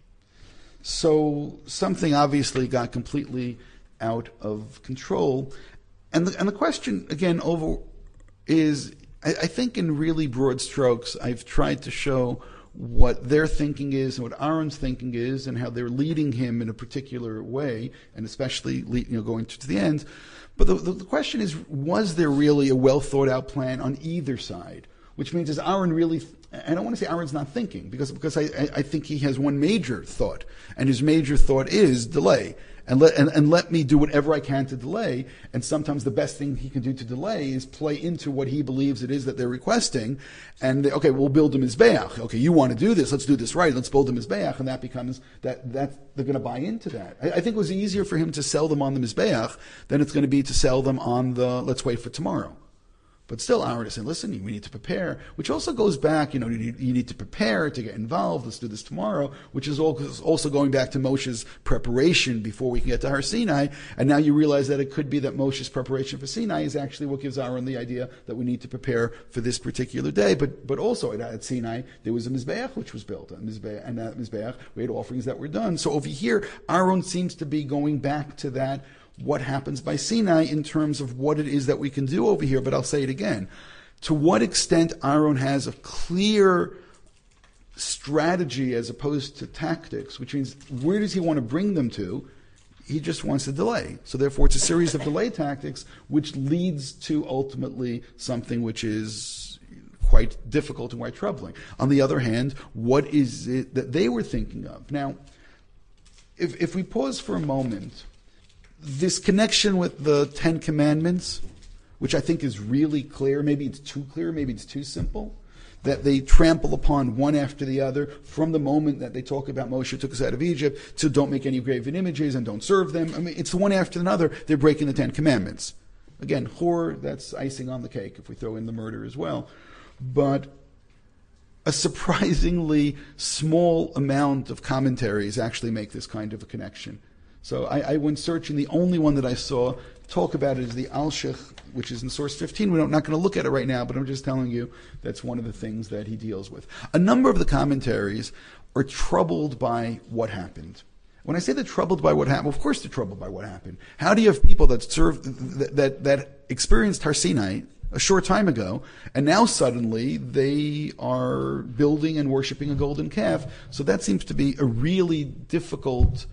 So something obviously got completely out of control, and the question again is, I think in really broad strokes, I've tried to show what their thinking is and what Aaron's thinking is, and how they're leading him in a particular way, and especially going to the end. But the question is, was there really a well thought out plan on either side? Which means, is Aaron really? I don't want to say Aaron's not thinking, because I think he has one major thought, and his major thought is delay. And let me do whatever I can to delay. And sometimes the best thing he can do to delay is play into what he believes it is that they're requesting. And okay, we'll build a mizbeach. Okay, you want to do this? Let's do this right. Let's build a mizbeach, and that becomes that they're going to buy into that. I think it was easier for him to sell them on the mizbeach than it's going to be to sell them on the let's wait for tomorrow. But still, Aaron is saying, listen, we need to prepare, which also goes back, you need to prepare to get involved. Let's do this tomorrow, which is also going back to Moshe's preparation before we can get to Har Sinai. And now you realize that it could be that Moshe's preparation for Sinai is actually what gives Aaron the idea that we need to prepare for this particular day. But also at Sinai, there was a Mizbeach which was built. And that Mizbeach, we had offerings that were done. So over here, Aaron seems to be going back to that, what happens by Sinai in terms of what it is that we can do over here. But I'll say it again. to what extent Aaron has a clear strategy as opposed to tactics, which means where does he want to bring them to? He just wants to delay. So therefore, it's a series of delay tactics which leads to ultimately something which is quite difficult and quite troubling. On the other hand, what is it that they were thinking of? Now, if we pause for a moment, this connection with the Ten Commandments, which I think is really clear, maybe it's too clear, maybe it's too simple, that they trample upon one after the other from the moment that they talk about Moshe took us out of Egypt to don't make any graven images and don't serve them. I mean, it's one after another, they're breaking the Ten Commandments. Again, Hor, that's icing on the cake if we throw in the murder as well. But a surprisingly small amount of commentaries actually make this kind of a connection. So I went searching. The only one that I saw talk about it is the Alshich, which is in source 15. We're not going to look at it right now, but I'm just telling you that's one of the things that he deals with. A number of the commentaries are troubled by what happened. When I say they're troubled by what happened, well, of course they're troubled by what happened. How do you have people that that experienced Har Sinai a short time ago, and now suddenly they are building and worshiping a golden calf? So that seems to be a really difficult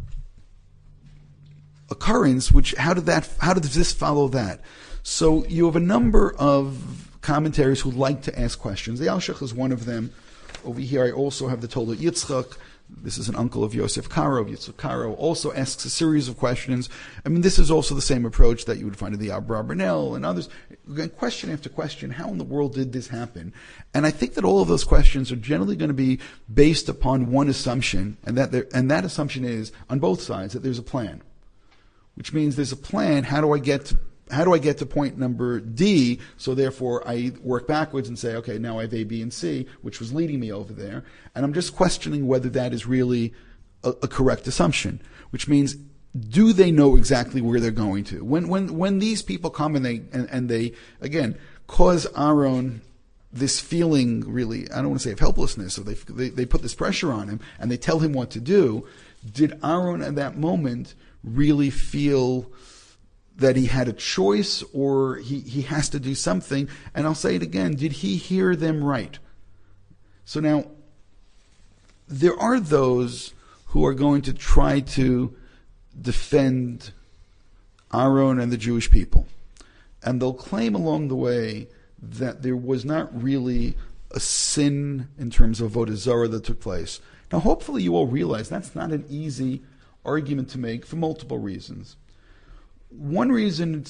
occurrence. Which how does this follow that? So you have a number of commentaries who like to ask questions. The Alshich is one of them. Over here, I also have the Toldot Yitzchak. This is an uncle of Yosef Karo. Yitzchak Karo also asks a series of questions. I mean, this is also the same approach that you would find in the Abravanel and others. Question after question, how in the world did this happen? And I think that all of those questions are generally going to be based upon one assumption, and that assumption is, on both sides, that there's a plan. Which means there's a plan. How do I get to point number D? So therefore, I work backwards and say, okay, now I have A, B, and C, which was leading me over there. And I'm just questioning whether that is really a correct assumption. Which means, do they know exactly where they're going to? When these people come and they again cause Aaron this feeling, really, I don't want to say of helplessness, so they put this pressure on him and they tell him what to do. Did Aaron at that moment really feel that he had a choice, or he has to do something? And I'll say it again, did he hear them right? So now, there are those who are going to try to defend Aaron and the Jewish people. And they'll claim along the way that there was not really a sin in terms of Avodah Zarah that took place. Now, hopefully you all realize that's not an easy argument to make for multiple reasons. One reason,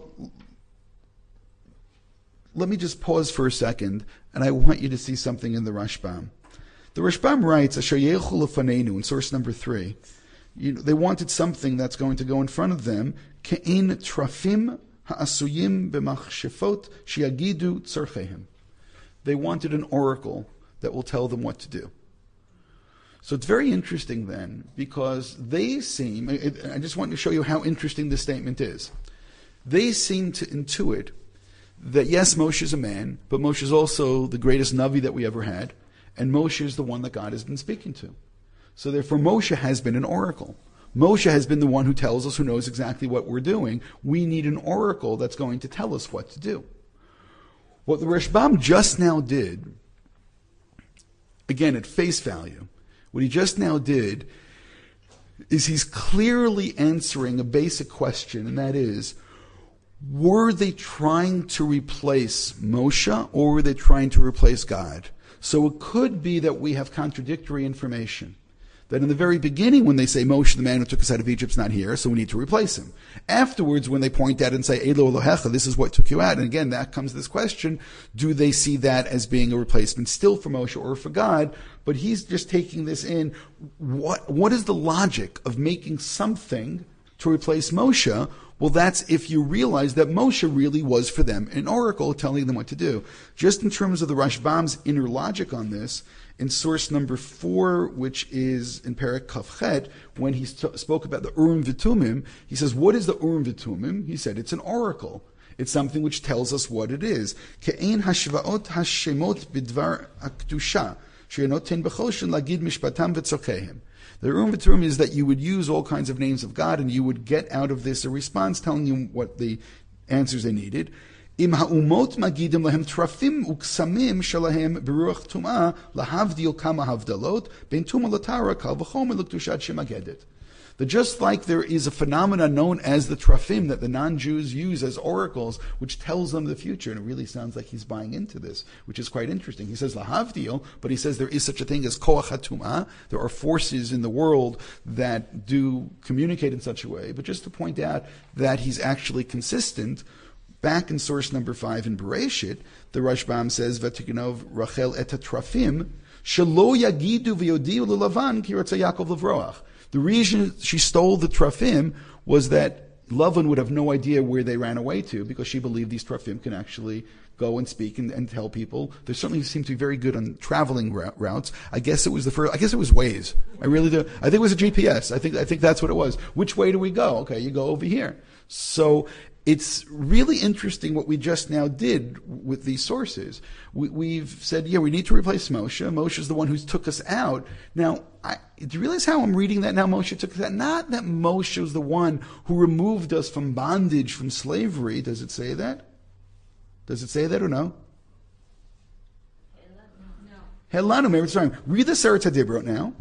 let me just pause for a second, and I want you to see something in the Rashbam. The Rashbam writes, Asher yechu lefanenu, in source number 3. They wanted something that's going to go in front of them, ke'in trafim ha'asuyim b'machshefot shiagidu tzarchehem. They wanted an oracle that will tell them what to do. So it's very interesting then, because they seem, I just want to show you how interesting this statement is. They seem to intuit that yes, Moshe is a man, but Moshe is also the greatest Navi that we ever had, and Moshe is the one that God has been speaking to. So therefore Moshe has been an oracle. Moshe has been the one who tells us, who knows exactly what we're doing. We need an oracle that's going to tell us what to do. What the Rashbam just now did, again at face value, what he just now did is he's clearly answering a basic question, and that is, were they trying to replace Moshe, or were they trying to replace God? So it could be that we have contradictory information. That in the very beginning, when they say Moshe, the man who took us out of Egypt, is not here, so we need to replace him. Afterwards, when they point out and say, Elo Elohecha, this is what took you out, and again, that comes this question, do they see that as being a replacement still for Moshe or for God? But he's just taking this in. What is the logic of making something to replace Moshe? Well, that's if you realize that Moshe really was for them an oracle telling them what to do. Just in terms of the Rashbam's inner logic on this, in source number 4, which is in Perek Kafchet, when he spoke about the Urim V'Tumim, he says, what is the Urim V'Tumim? He said, it's an oracle. It's something which tells us what it is. Ke'ein hashvaot hashemot bidvar hakdusha, she'enoten b'choshen lagid mishpatam v'tzokehem. The Urim V'Tumim is that you would use all kinds of names of God, and you would get out of this a response telling you what the answers they needed. Im ha'umot magidim lahem trafim uksamim shalahem beruach tum'ah lahavdil kama havdalot ben tumah latara kal v'chomer l'kdushat shemagedet. That just like there is a phenomenon known as the trafim that the non-Jews use as oracles, which tells them the future, and it really sounds like he's buying into this, which is quite interesting. He says lahavdil, but he says there is such a thing as koach hatumah. There are forces in the world that do communicate in such a way. But just to point out that he's actually consistent, back in source number 5 in Bereshit, the Rashbam says v'tignov Rachel et trafim shelo yagidu v'yodiu l'Lavan ki ratzah Yaakov l'vroach. The reason she stole the trafim was that Lavan would have no idea where they ran away to, because she believed these trafim can actually go and speak and tell people. They certainly seem to be very good on traveling routes. I guess it was Waze. I really do. I think it was a GPS. I think that's what it was. Which way do we go? Okay, you go over here. So it's really interesting what we just now did with these sources. We've said, we need to replace Moshe. Moshe is the one who took us out. Now, do you realize how I'm reading that now? Moshe took us out. Not that Moshe was the one who removed us from bondage, from slavery. Does it say that? Does it say that or no? Helanu, maybe it's wrong. Read the Eretz HaDibrot now.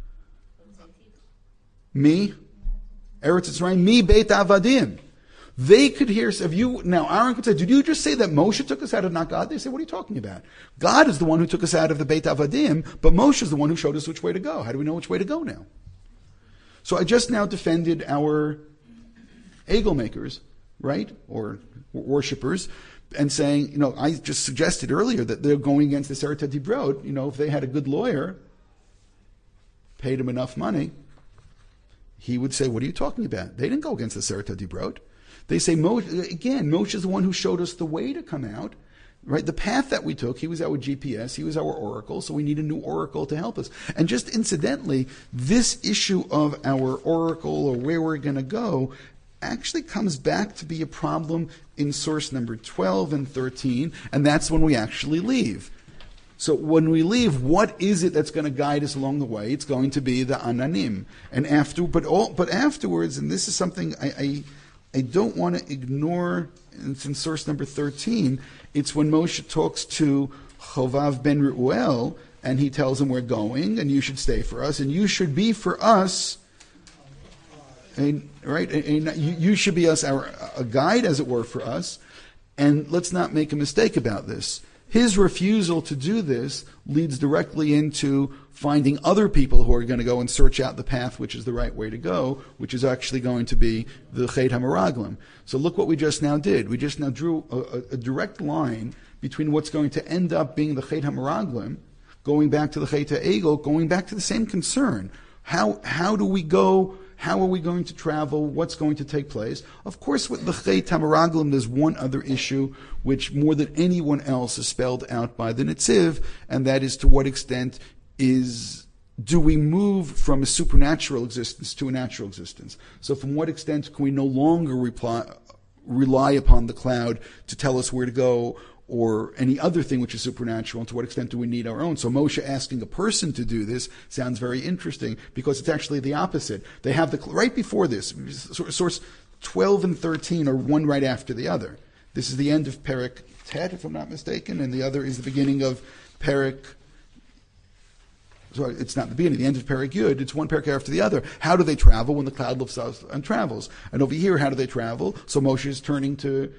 Me, Eretz Yisrael, me Beit Avadim. They could hear, now Aaron could say, did you just say that Moshe took us out of not God? They say, what are you talking about? God is the one who took us out of the Beit Avadim, but Moshe is the one who showed us which way to go. How do we know which way to go now? So I just now defended our Egel makers, right? Or worshippers, and saying, I just suggested earlier that they're going against the Eretz HaDibrot. If they had a good lawyer, paid him enough money, he would say, what are you talking about? They didn't go against the Eretz HaDibrot. They say, Moshe is the one who showed us the way to come out, right? The path that we took, he was our GPS, he was our oracle, so we need a new oracle to help us. And just incidentally, this issue of our oracle or where we're going to go actually comes back to be a problem in source number 12 and 13, and that's when we actually leave. So when we leave, what is it that's going to guide us along the way? It's going to be the Ananim. And afterwards, and this is something I don't want to ignore, it's in source number 13, it's when Moshe talks to Chovav ben Reuel, and he tells him, we're going, and you should stay for us, and you should be for us, you should be a guide, as it were, for us. And let's not make a mistake about this. His refusal to do this leads directly into finding other people who are going to go and search out the path which is the right way to go, which is actually going to be the Chet HaMeraglim. So look what we just now did. We just now drew a direct line between what's going to end up being the Chet HaMeraglim, going back to the Chet HaEgel, going back to the same concern. How do we go? How are we going to travel? What's going to take place? Of course, with the Chet HaMeraglim, there's one other issue which more than anyone else is spelled out by the Netziv, and that is to what extent do we move from a supernatural existence to a natural existence? So from what extent can we no longer rely upon the cloud to tell us where to go, or any other thing which is supernatural, and to what extent do we need our own? So Moshe asking a person to do this sounds very interesting, because it's actually the opposite. They have right before this, source 12 and 13 are one right after the other. This is the end of Perek Tet, if I'm not mistaken, and the other is the beginning of Perek. Sorry, it's not the beginning, the end of Perek Yud. It's one Perek after the other. How do they travel when the cloud lifts up and travels? And over here, how do they travel? So Moshe is turning to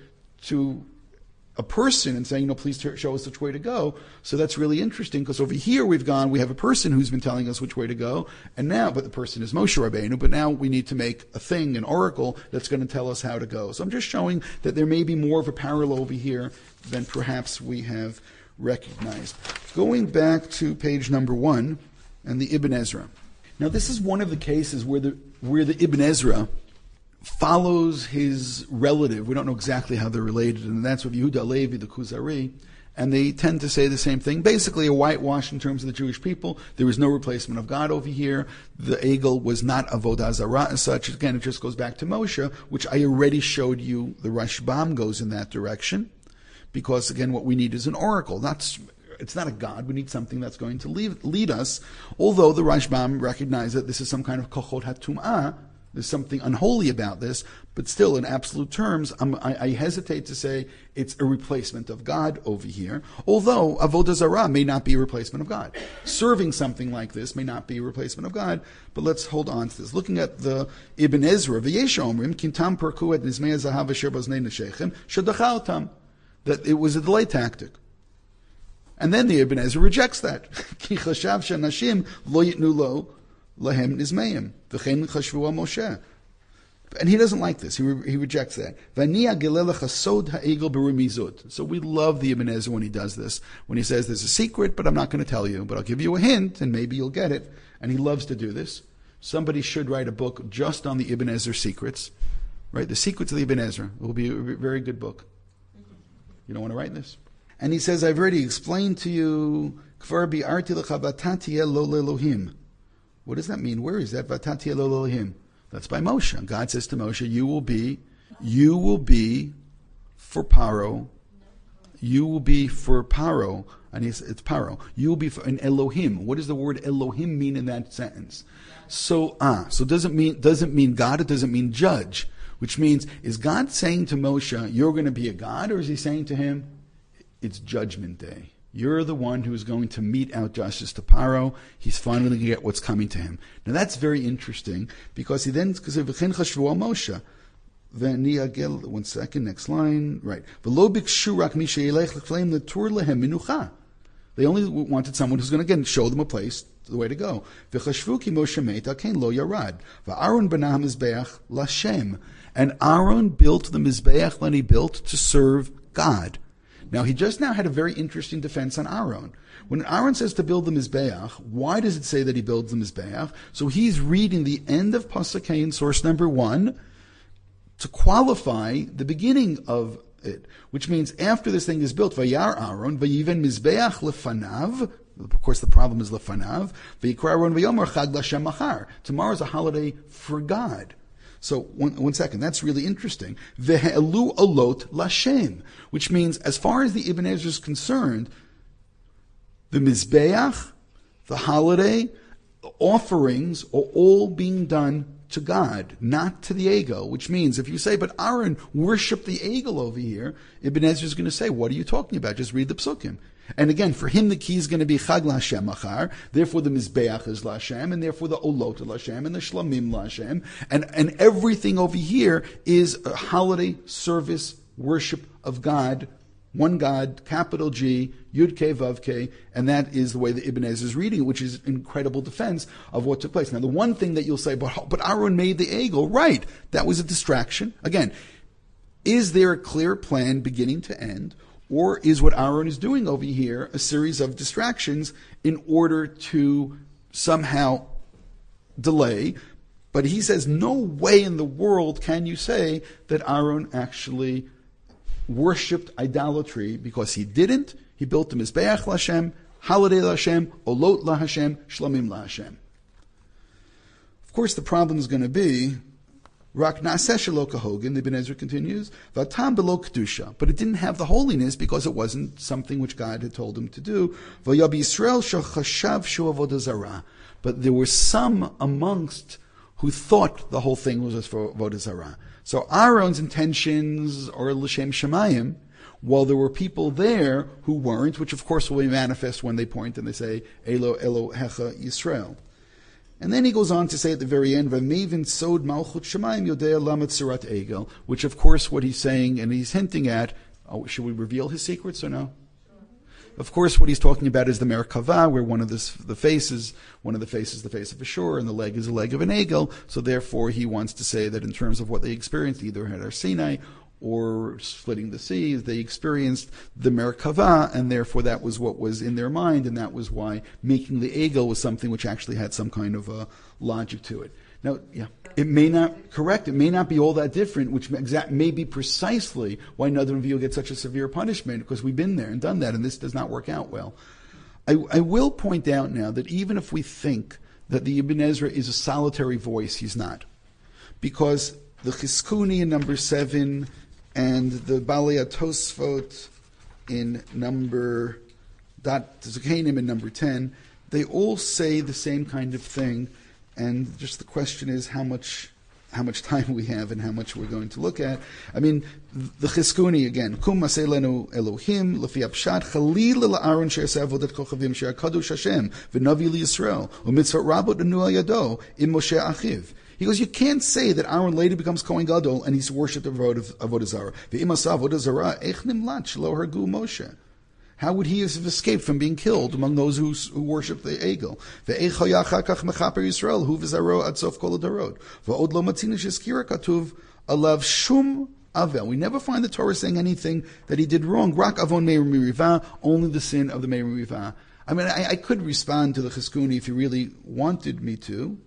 a person and saying, please show us which way to go. So that's really interesting, because over here we have a person who's been telling us which way to go, but the person is Moshe Rabbeinu, but now we need to make a thing, an oracle, that's going to tell us how to go. So I'm just showing that there may be more of a parallel over here than perhaps we have recognized. Going back to page number 1 and the Ibn Ezra. Now this is one of the cases where the Ibn Ezra follows his relative. We don't know exactly how they're related, and that's with Yehuda Levi, the Kuzari, and they tend to say the same thing. Basically a whitewash in terms of the Jewish people. There was no replacement of God over here. The Egel was not Avodah Zarah as such. Again, it just goes back to Moshe, which I already showed you. The Rashbam goes in that direction, because again, what we need is an oracle. It's not a God. We need something that's going to lead us. Although the Rashbam recognizes that this is some kind of kochot hatum'ah, There's something unholy about this, but still, in absolute terms, I hesitate to say it's a replacement of God over here, although Avodah Zarah may not be a replacement of God. Serving something like this may not be a replacement of God, but let's hold on to this. Looking at the Ibn Ezra, V'yesh omrim, kintam perku et nizmei zahav asher baznei neshechem, shadacha otam, that it was a delay tactic. And then the Ibn Ezra rejects that. Ki chashav shanashim lo yitnu lo lahem nizmeim, v'chein chashvu al Moshe. And he doesn't like this. He rejects that. So we love the Ibn Ezra when he does this. When he says there's a secret, but I'm not going to tell you, but I'll give you a hint, and maybe you'll get it. And he loves to do this. Somebody should write a book just on the Ibn Ezra secrets. Right? The Secrets of the Ibn Ezra. It will be a very good book. You don't want to write this? And he says, I've already explained to you, what does that mean? Where is that? Vatatiya lo Elohim. That's by Moshe. God says to Moshe, you will be for Paro. You will be for Paro. And it's Paro. You will be for an Elohim. What does the word Elohim mean in that sentence? So doesn't mean God, it doesn't mean judge. Which means, is God saying to Moshe, you're going to be a God? Or is he saying to him, it's judgment day. You're the one who is going to mete out justice to Paro. He's finally going to get what's coming to him. Now that's very interesting because he then says, "V'chein chashvu al Moshe." One second, next line. Right. V'lo bikshu rak mi she'yelech l'kleim l'tur lehem minucha. They only wanted someone who's going to, again, show them a place, the way to go. V'chashvu ki Moshe meit alkein lo yarad. V'Aaron banah mizbeach l'Hashem. And Aaron built the mizbeach that he built to serve God. Now, he just now had a very interesting defense on Aaron. When Aaron says to build the Mizbeach, why does it say that he builds the Mizbeach? So he's reading the end of Pasuk Cain, source number 1, to qualify the beginning of it, which means after this thing is built, Vayar Aaron, Vayiven Mizbeach lefanav. Of course, the problem is lefanav. Vayikra Aaron Vayomer Chag Lashem Machar. Tomorrow's a holiday for God. So, one second, that's really interesting. Ve'elu olot lashem, which means, as far as the Ibn Ezra is concerned, the Mizbeach, the holiday, the offerings are all being done to God, not to the Egel, which means if you say, but Aaron worshiped the Egel over here, Ibn Ezra is going to say, what are you talking about? Just read the Psukim. And again, for him the key is going to be Chag LaHashem Machar, therefore the Mizbeach is LaHashem, and therefore the Olot LaHashem, and the Shlamim LaHashem, and everything over here is a holiday service worship of God, one God, capital G, Yud K Vav K, and that is the way that Ibn Ezra is reading it, which is an incredible defense of what took place. Now the one thing that you'll say, but Aaron made the Egel, right, that was a distraction. Again, is there a clear plan beginning to end? Or is what Aaron is doing over here a series of distractions in order to somehow delay? But he says, no way in the world can you say that Aaron actually worshipped idolatry, because he didn't. He built the Mizbeach LaHashem, holiday LaHashem, Olot LaHashem, Shlamim LaHashem. Of course, the problem is going to be Rak Naaseh Shelo Kahogan, the Ibn Ezra continues, Vatam Belo Kedusha, but it didn't have the holiness because it wasn't something which God had told him to do. Vayab Yisrael Shachashav Shu Avodah Zarah, but there were some amongst who thought the whole thing was for Avodah Zarah. So Aaron's intentions are L'Shem Shemayim, while there were people there who weren't, which of course will be manifest when they point and they say, Elo Elohecha Yisrael. And then he goes on to say at the very end, "V'mevin sod malchut shemayim yodea lamet surat egel," which of course what he's saying and he's hinting at, should we reveal his secrets or no? Of course what he's talking about is the Merkavah, where one of the faces is the face of a shore and the leg is the leg of an egel, so therefore he wants to say that in terms of what they experienced, either at Har Sinai or splitting the seas, they experienced the Merkavah, and therefore that was what was in their mind, and that was why making the Egel was something which actually had some kind of logic to it. Now, it may not be all that different, which may be precisely why Nadav and Avihu get such a severe punishment, because we've been there and done that, and this does not work out well. I will point out now that even if we think that the Ibn Ezra is a solitary voice, he's not. Because the Chizkuni in number 7 and the Balei Tosfot in number Zakanim in number 10, they all say the same kind of thing, and just the question is how much how much time we have and how much we're going to look at. I mean, the Chizkuni again. Kum masei lenu Elohim lefi apshat chalil la'aron she'aseh avodat kochavim she'akadosh Hashem v'navi liYisrael u'mitzvot rabot anu al yado im Moshe achiv. He goes, you can't say that Aaron later becomes Kohen Gadol and he's worshipped Avodah Zarah. Ve'im asa Avodah Zarah ech nimlat shelo hargu Moshe. How would he have escaped from being killed among those who worship the Egel? Ve'ech hayachar kach mechaper Yisrael hu v'zaro ad sof kol hadarot. Ve'od lo matzina sheskira katuv alav shum avel. We never find the Torah saying anything that he did wrong. Rak avon meir miriva, only the sin of the meir miriva. I mean, I could respond to the Chizkuni if he really wanted me to.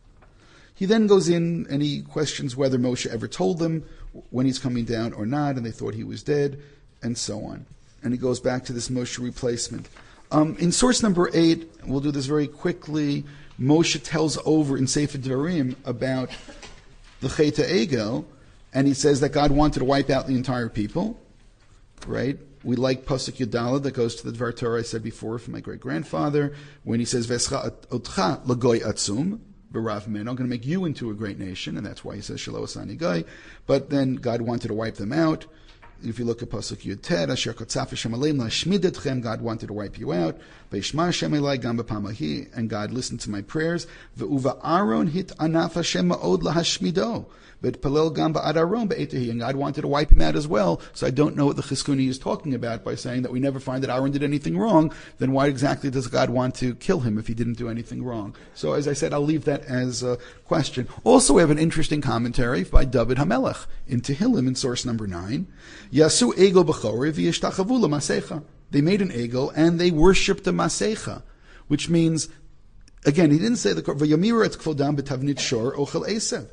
He then goes in and he questions whether Moshe ever told them when he's coming down or not, and they thought he was dead, and so on. And he goes back to this Moshe replacement. In source number 8, we'll do this very quickly, Moshe tells over in Sefer Devarim about the Chet HaEgel, and he says that God wanted to wipe out the entire people, right? We like Pasuk Yudala that goes to the Dvar Torah I said before from my great-grandfather, when he says, Vescha otcha lagoy atzum, B'rav men, I'm going to make you into a great nation, and that's why he says Shelo Asani Gai. But then God wanted to wipe them out. If you look at Pasuk Yud Tet, Asher Kotzaf Hashem Aleim Lashmid Etchem, God wanted to wipe you out. V'yishma Hashem Elai Gam B'pamahi, and God listened to my prayers. V'uva Aaron hit anaf Hashem Ma'od Lahashmido. But Palel Gam Ba'ad Aaron Ba'etahi, and God wanted to wipe him out as well. So I don't know what the Chizkuni is talking about by saying that we never find that Aaron did anything wrong. Then why exactly does God want to kill him if he didn't do anything wrong? So as I said, I'll leave that as a question. Also, we have an interesting commentary by David HaMelech in Tehillim in source number 9. Yasu Egel B'chori v'yishtachavu l'masecha. They made an Egel and they worshipped the Masecha, which means, again, he didn't say the v'yamiru et kvodam b'tavnit shor ochel esev.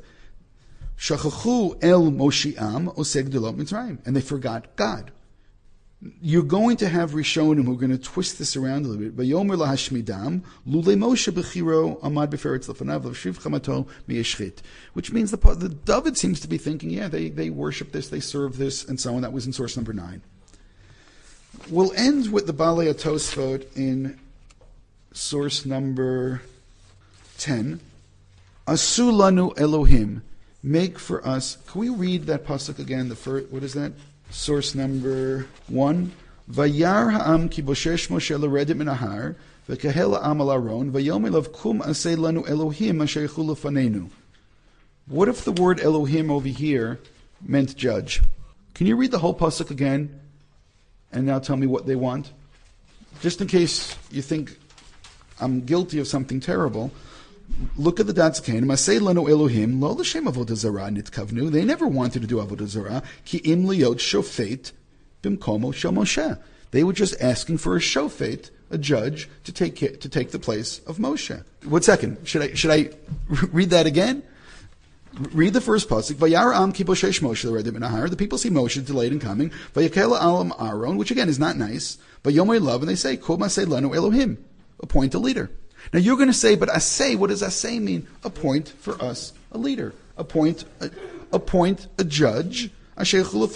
Shachachu el Moshiam oseg delot mitzrayim, and they forgot God. You're going to have Rishonim who are going to twist this around a little bit. Vayomer lahashmidam lulei Moshe bechiro amad beferetz lefanav l'shiv chamato miyeshchit, which means the David seems to be thinking, yeah, they worship this, they serve this, and so on. That was in source number 9. We'll end with the Balei HaTosfot in source number 10. Asu lanu Elohim. Make for us. Can we read that pasuk again? The first, what is that? Source number 1. Vayar ha'am ki boshesh Moshe l'redet min ha'har v'kahel ha'am al Aron v'yom elav kum aseh lanu Elohim asher yichu lefanenu. What if the word Elohim over here meant judge? Can you read the whole pasuk again and now tell me what they want? Just in case you think I'm guilty of something terrible. Look at the Datzkein. Masei lanu Elohim lo l'shem avodah zarah nitkavnu. They never wanted to do avodah zarah. Ki im liyot shofet bimkomo shel Moshe. They were just asking for a shofet, a judge, to take the place of Moshe. 1 second. Should I read that again? Read the first pasuk. Vayar am ki boshesh Moshe l'redet min ha'har. The people see Moshe delayed in coming. Vayakel alam Aaron, which again is not nice. Vayomei love, and they say, Kol masei lanu Elohim. Appoint a leader. Now you're going to say, but asay, what does asay mean? Appoint for us a leader. Appoint a judge. We don't know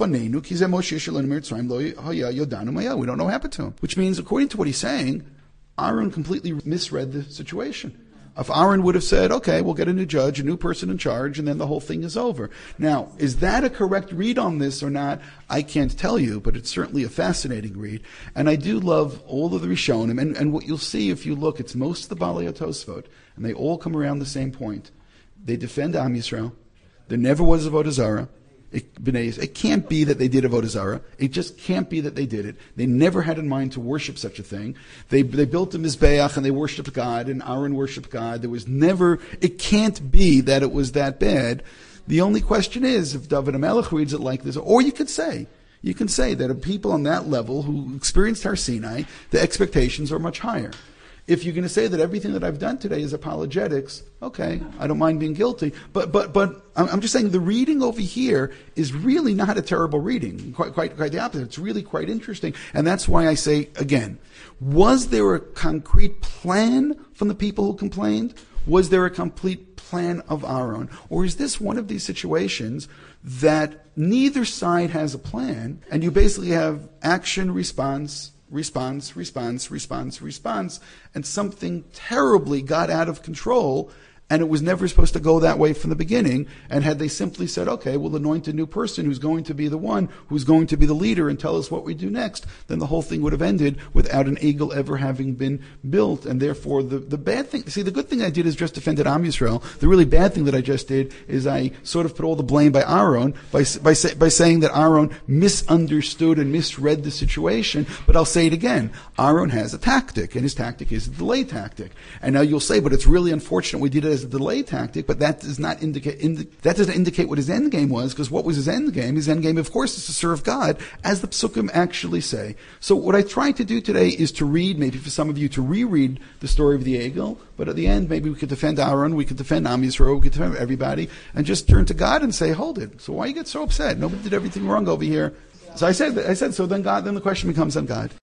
what happened to him. Which means, according to what he's saying, Aaron completely misread the situation. If Aaron would have said, okay, we'll get a new judge, a new person in charge, and then the whole thing is over. Now, is that a correct read on this or not? I can't tell you, but it's certainly a fascinating read. And I do love all of the Rishonim, and what you'll see if you look, it's most of the Balei HaTosfot, and they all come around the same point. They defend Am Yisrael. There never was Avodah Zarah. It can't be that they did Avodah Zarah. It just can't be that they did it. They never had in mind to worship such a thing. They built a Mizbeach and they worshipped God, and Aaron worshipped God. It can't be that it was that bad. The only question is, if David HaMelech reads it like this, or you can say that people on that level who experienced Har Sinai, the expectations are much higher. If you're going to say that everything that I've done today is apologetics, okay, I don't mind being guilty. But I'm just saying the reading over here is really not a terrible reading. Quite the opposite. It's really quite interesting. And that's why I say, again, was there a concrete plan from the people who complained? Was there a complete plan of Aaron? Or is this one of these situations that neither side has a plan, and you basically have action, response, and something terribly got out of control, And it was never supposed to go that way from the beginning. And had they simply said, okay, we'll anoint a new person who's going to be the one, who's going to be the leader and tell us what we do next, then the whole thing would have ended without an Egel ever having been built. And therefore, the bad thing, see, the good thing I did is just defended Am Yisrael. The really bad thing that I just did is I sort of put all the blame by Aaron by saying that Aaron misunderstood and misread the situation. But I'll say it again. Aaron has a tactic, and his tactic is a delay tactic. And now you'll say, but it's really unfortunate we did it as a delay tactic, but that does not that doesn't indicate what his end game was, because what was his end game? His end game, of course, is to serve God, as the Psukim actually say. So what I tried to do today is to read, maybe for some of you, to reread the story of the Egel, but at the end, maybe we could defend Aaron, we could defend Am Yisrael, we could defend everybody, and just turn to God and say, hold it. So why you get so upset? Nobody did everything wrong over here. So I said, so then God, then the question becomes on God.